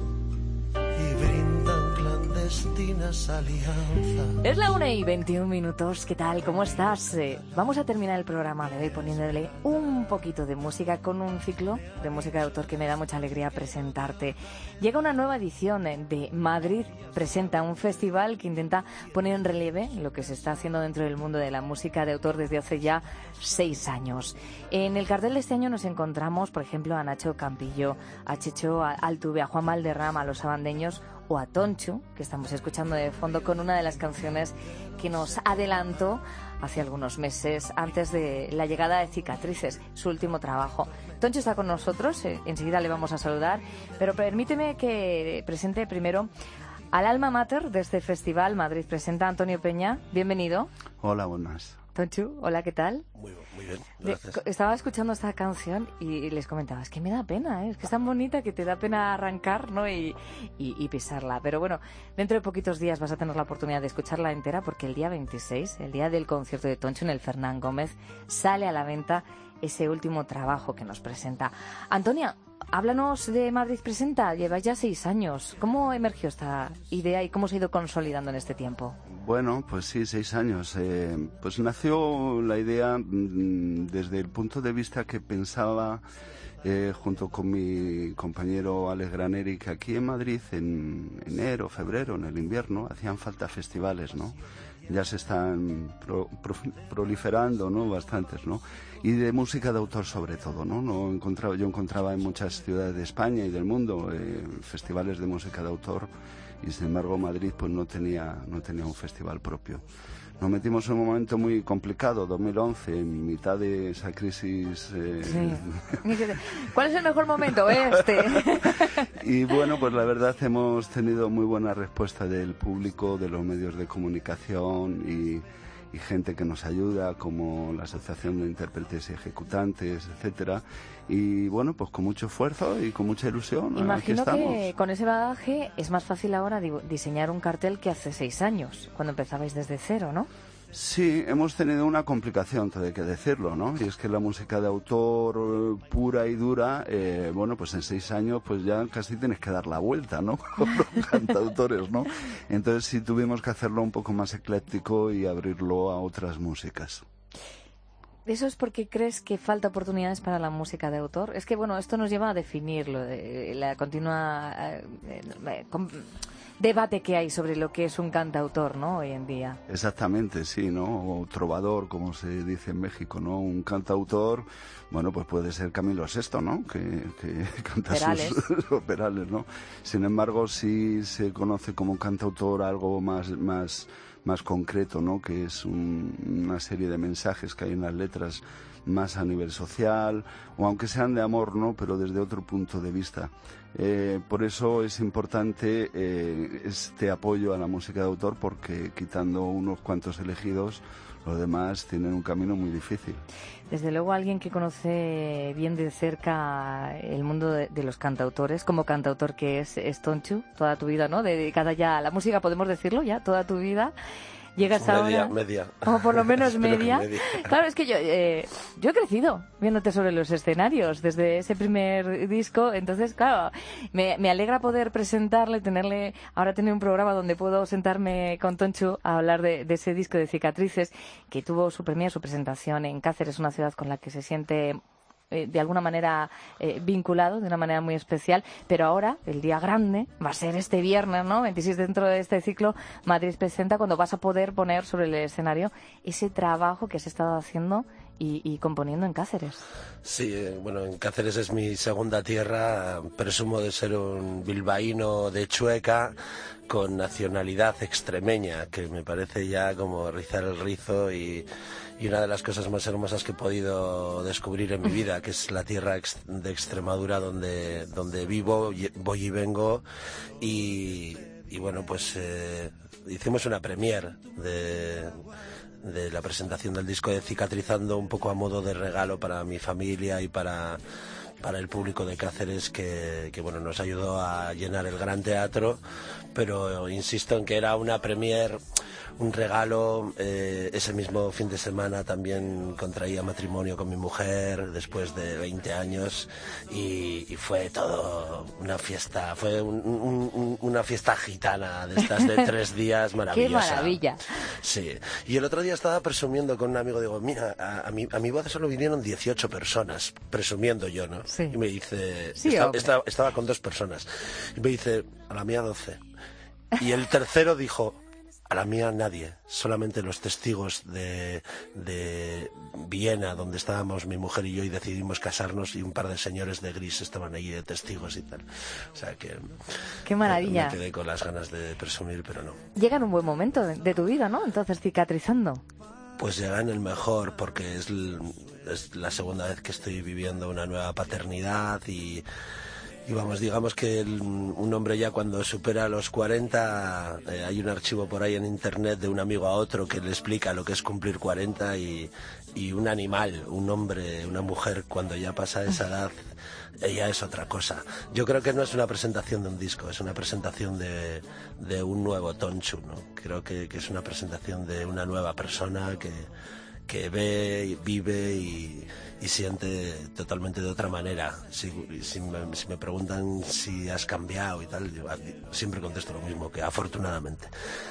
y brindan clandestinas alianzas. Es la 1:21. ¿Qué tal? ¿Cómo estás? Vamos a terminar el programa de hoy poniéndole un poquito de música con un ciclo de música de autor que me da mucha alegría presentarte. Llega una nueva edición de Madrid Presenta, un festival que intenta poner en relieve lo que se está haciendo dentro del mundo de la música de autor desde hace ya 6 años. En el cartel de este año nos encontramos, por ejemplo, a Nacho Campillo, a Checho Altuve, a Juan Valderrama, a Los Abandeños o a Tonchu, que estamos escuchando de fondo con una de las canciones que nos adelantó hace algunos meses antes de la llegada de Cicatrices, su último trabajo. Tonchu está con nosotros, enseguida le vamos a saludar, pero permíteme que presente primero al alma mater de este festival, Madrid Presenta, Antonio Peña. Bienvenido. Hola, buenas. Tonchu, hola, ¿qué tal? Muy bien, gracias. Estaba escuchando esta canción y les comentaba, es que me da pena, es que es tan bonita que te da pena arrancar, ¿no? y pisarla. Pero bueno, dentro de poquitos días vas a tener la oportunidad de escucharla entera porque el día 26, el día del concierto de Tonchu en el Fernán Gómez, sale a la venta ese último trabajo que nos presenta. Antonia, háblanos de Madrid Presenta. Llevas ya 6 años. ¿Cómo emergió esta idea y cómo se ha ido consolidando en este tiempo? Bueno, pues sí, 6 años. Pues nació la idea desde el punto de vista que pensaba, junto con mi compañero Alex Graneri, que aquí en Madrid, en enero, febrero, en el invierno, hacían falta festivales, ¿no? Ya se están proliferando, ¿no? Bastantes, ¿no? Y de música de autor sobre todo, ¿no? Yo encontraba en muchas ciudades de España y del mundo festivales de música de autor y sin embargo Madrid pues no tenía un festival propio. Nos metimos en un momento muy complicado, 2011, en mitad de esa crisis. Sí. ¿Cuál es el mejor momento? Este. Y bueno, pues la verdad hemos tenido muy buena respuesta del público, de los medios de comunicación y gente que nos ayuda, como la Asociación de Intérpretes y Ejecutantes, etcétera. Y bueno, pues con mucho esfuerzo y con mucha ilusión. Imagino aquí estamos. Que con ese bagaje es más fácil ahora diseñar un cartel que hace 6 años, cuando empezabais desde cero, ¿no? Sí, hemos tenido una complicación, todo hay que decirlo, ¿no? Y es que la música de autor pura y dura, bueno, pues en 6 años pues ya casi tienes que dar la vuelta, ¿no? Con los cantautores, ¿no? Entonces sí tuvimos que hacerlo un poco más ecléctico y abrirlo a otras músicas. ¿Eso es porque crees que falta oportunidades para la música de autor? Es que, bueno, esto nos lleva a definir lo de la continua debate que hay sobre lo que es un cantautor, ¿no?, hoy en día. Exactamente, sí, ¿no? O trovador, como se dice en México, ¿no? Un cantautor, bueno, pues puede ser Camilo VI, ¿no? Que canta sus Perales, ¿no? Sin embargo, sí se conoce como cantautor algo más concreto, ¿no? Que es una serie de mensajes que hay en las letras más a nivel social, o aunque sean de amor, ¿no?, pero desde otro punto de vista. Por eso es importante este apoyo a la música de autor, porque quitando unos cuantos elegidos, los demás tienen un camino muy difícil. Desde luego, alguien que conoce bien de cerca el mundo de los cantautores, como cantautor que es Tonchu, toda tu vida, ¿no?, dedicada ya a la música, podemos decirlo ya, toda tu vida. Llegas ahora... Media. O por lo menos media. Claro, es que yo he crecido viéndote sobre los escenarios desde ese primer disco. Entonces, claro, me alegra poder presentarle, tener un programa donde puedo sentarme con Tonchu a hablar de ese disco de Cicatrices, que tuvo su presentación en Cáceres, una ciudad con la que se siente de alguna manera vinculado, de una manera muy especial, pero ahora el día grande va a ser este viernes, ¿no?, 26, dentro de este ciclo Madrid Presenta, cuando vas a poder poner sobre el escenario ese trabajo que has estado haciendo y componiendo en Cáceres. Sí, bueno, en Cáceres es mi segunda tierra, presumo de ser un bilbaíno de Chueca, con nacionalidad extremeña, que me parece ya como rizar el rizo, y una de las cosas más hermosas que he podido descubrir en mi vida, que es la tierra de Extremadura donde vivo, voy y vengo, y bueno, pues hicimos una premiere de la presentación del disco de Cicatrizando, un poco a modo de regalo para mi familia y para el público de Cáceres, que bueno, nos ayudó a llenar el Gran Teatro, pero insisto en que era una premiere, un regalo. Ese mismo fin de semana también contraía matrimonio con mi mujer después de 20 años y fue todo una fiesta, fue una fiesta gitana de estas de 3 días maravillosa. ¡Qué maravilla! Sí, y el otro día estaba presumiendo con un amigo, digo, mira, a mi boda solo vinieron 18 personas, presumiendo yo, ¿no? Sí. Y me dice, sí, estaba con 2 personas, y me dice, a la mía 12. Y el tercero dijo, a la mía nadie, solamente los testigos de Viena, donde estábamos mi mujer y yo y decidimos casarnos, y un par de señores de gris estaban allí de testigos y tal. O sea que... ¡Qué maravilla! Me quedé con las ganas de presumir, pero no. Llega en un buen momento de tu vida, ¿no? Entonces, Cicatrizando. Pues llega en el mejor, porque es la segunda vez que estoy viviendo una nueva paternidad y vamos, digamos que un hombre ya cuando supera los 40, hay un archivo por ahí en internet de un amigo a otro que le explica lo que es cumplir 40 y un animal, un hombre, una mujer, cuando ya pasa esa edad, ella es otra cosa. Yo creo que no es una presentación de un disco, es una presentación de un nuevo Tonchu, ¿no? Creo que es una presentación de una nueva persona que ve, vive y siente totalmente de otra manera. Si me preguntan si has cambiado y tal, yo siempre contesto lo mismo, que afortunadamente.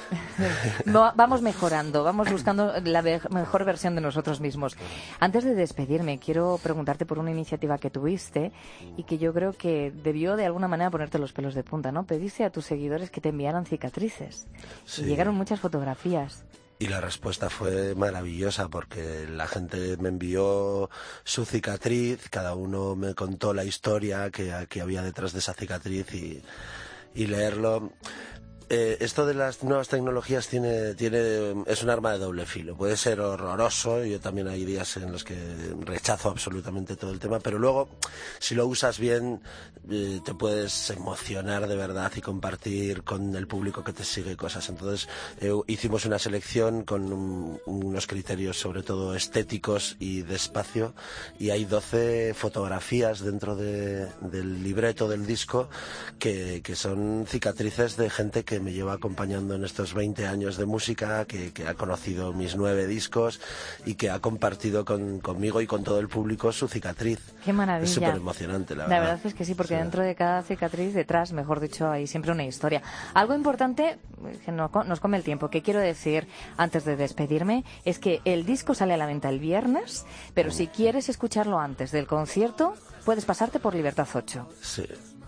Vamos mejorando, vamos buscando la mejor versión de nosotros mismos. Antes de despedirme, quiero preguntarte por una iniciativa que tuviste y que yo creo que debió de alguna manera ponerte los pelos de punta, ¿no? Pediste a tus seguidores que te enviaran cicatrices. Sí. Y llegaron muchas fotografías. Y la respuesta fue maravillosa, porque la gente me envió su cicatriz, cada uno me contó la historia que había detrás de esa cicatriz y leerlo. Esto de las nuevas tecnologías es un arma de doble filo. Puede ser horroroso, yo también hay días en los que rechazo absolutamente todo el tema, pero luego, si lo usas bien, te puedes emocionar de verdad y compartir con el público que te sigue cosas. Entonces, hicimos una selección con unos criterios sobre todo estéticos y de espacio, y hay 12 fotografías dentro del libreto del disco que son cicatrices de gente que me lleva acompañando en estos 20 años de música, que ha conocido mis 9 discos y que ha compartido conmigo y con todo el público su cicatriz. ¡Qué maravilla! Es súper emocionante, la verdad. La verdad es que sí, porque dentro de cada cicatriz, detrás, mejor dicho, hay siempre una historia. Algo importante, que nos come el tiempo, que quiero decir antes de despedirme, es que el disco sale a la venta el viernes, pero si quieres escucharlo antes del concierto, puedes pasarte por Libertad 8. Sí.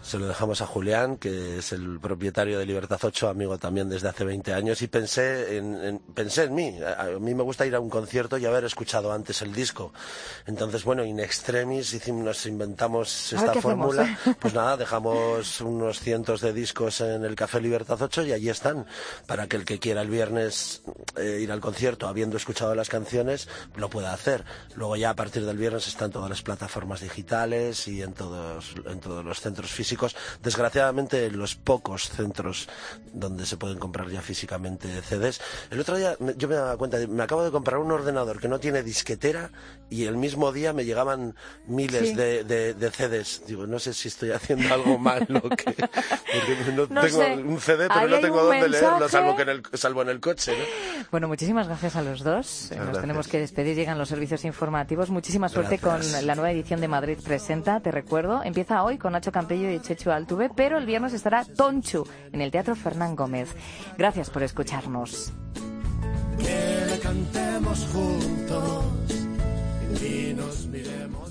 Se lo dejamos a Julián, que es el propietario de Libertad 8, amigo también desde hace 20 años, y pensé en mí. A mí me gusta ir a un concierto y haber escuchado antes el disco. Entonces, bueno, in extremis nos inventamos esta fórmula. Pues nada, dejamos unos cientos de discos en el Café Libertad 8 y allí están, para que el que quiera el viernes ir al concierto habiendo escuchado las canciones, lo pueda hacer. Luego ya a partir del viernes están todas las plataformas digitales y en todos los centros físicos. Desgraciadamente, en los pocos centros donde se pueden comprar ya físicamente CDs. El otro día yo me daba cuenta, me acabo de comprar un ordenador que no tiene disquetera y el mismo día me llegaban miles de CDs. Digo, no sé si estoy haciendo algo mal porque no tengo un CD, pero no tengo dónde leerlo, salvo en el coche, ¿no? Bueno, muchísimas gracias a los dos. Nos tenemos que despedir, llegan los servicios informativos. Muchísima suerte con la nueva edición de Madrid Presenta. Te recuerdo, empieza hoy con Nacho Campello y Chechu Altuve, pero el viernes estará Tonchu en el Teatro Fernán Gómez. Gracias por escucharnos. Que le cantemos juntos y nos miremos.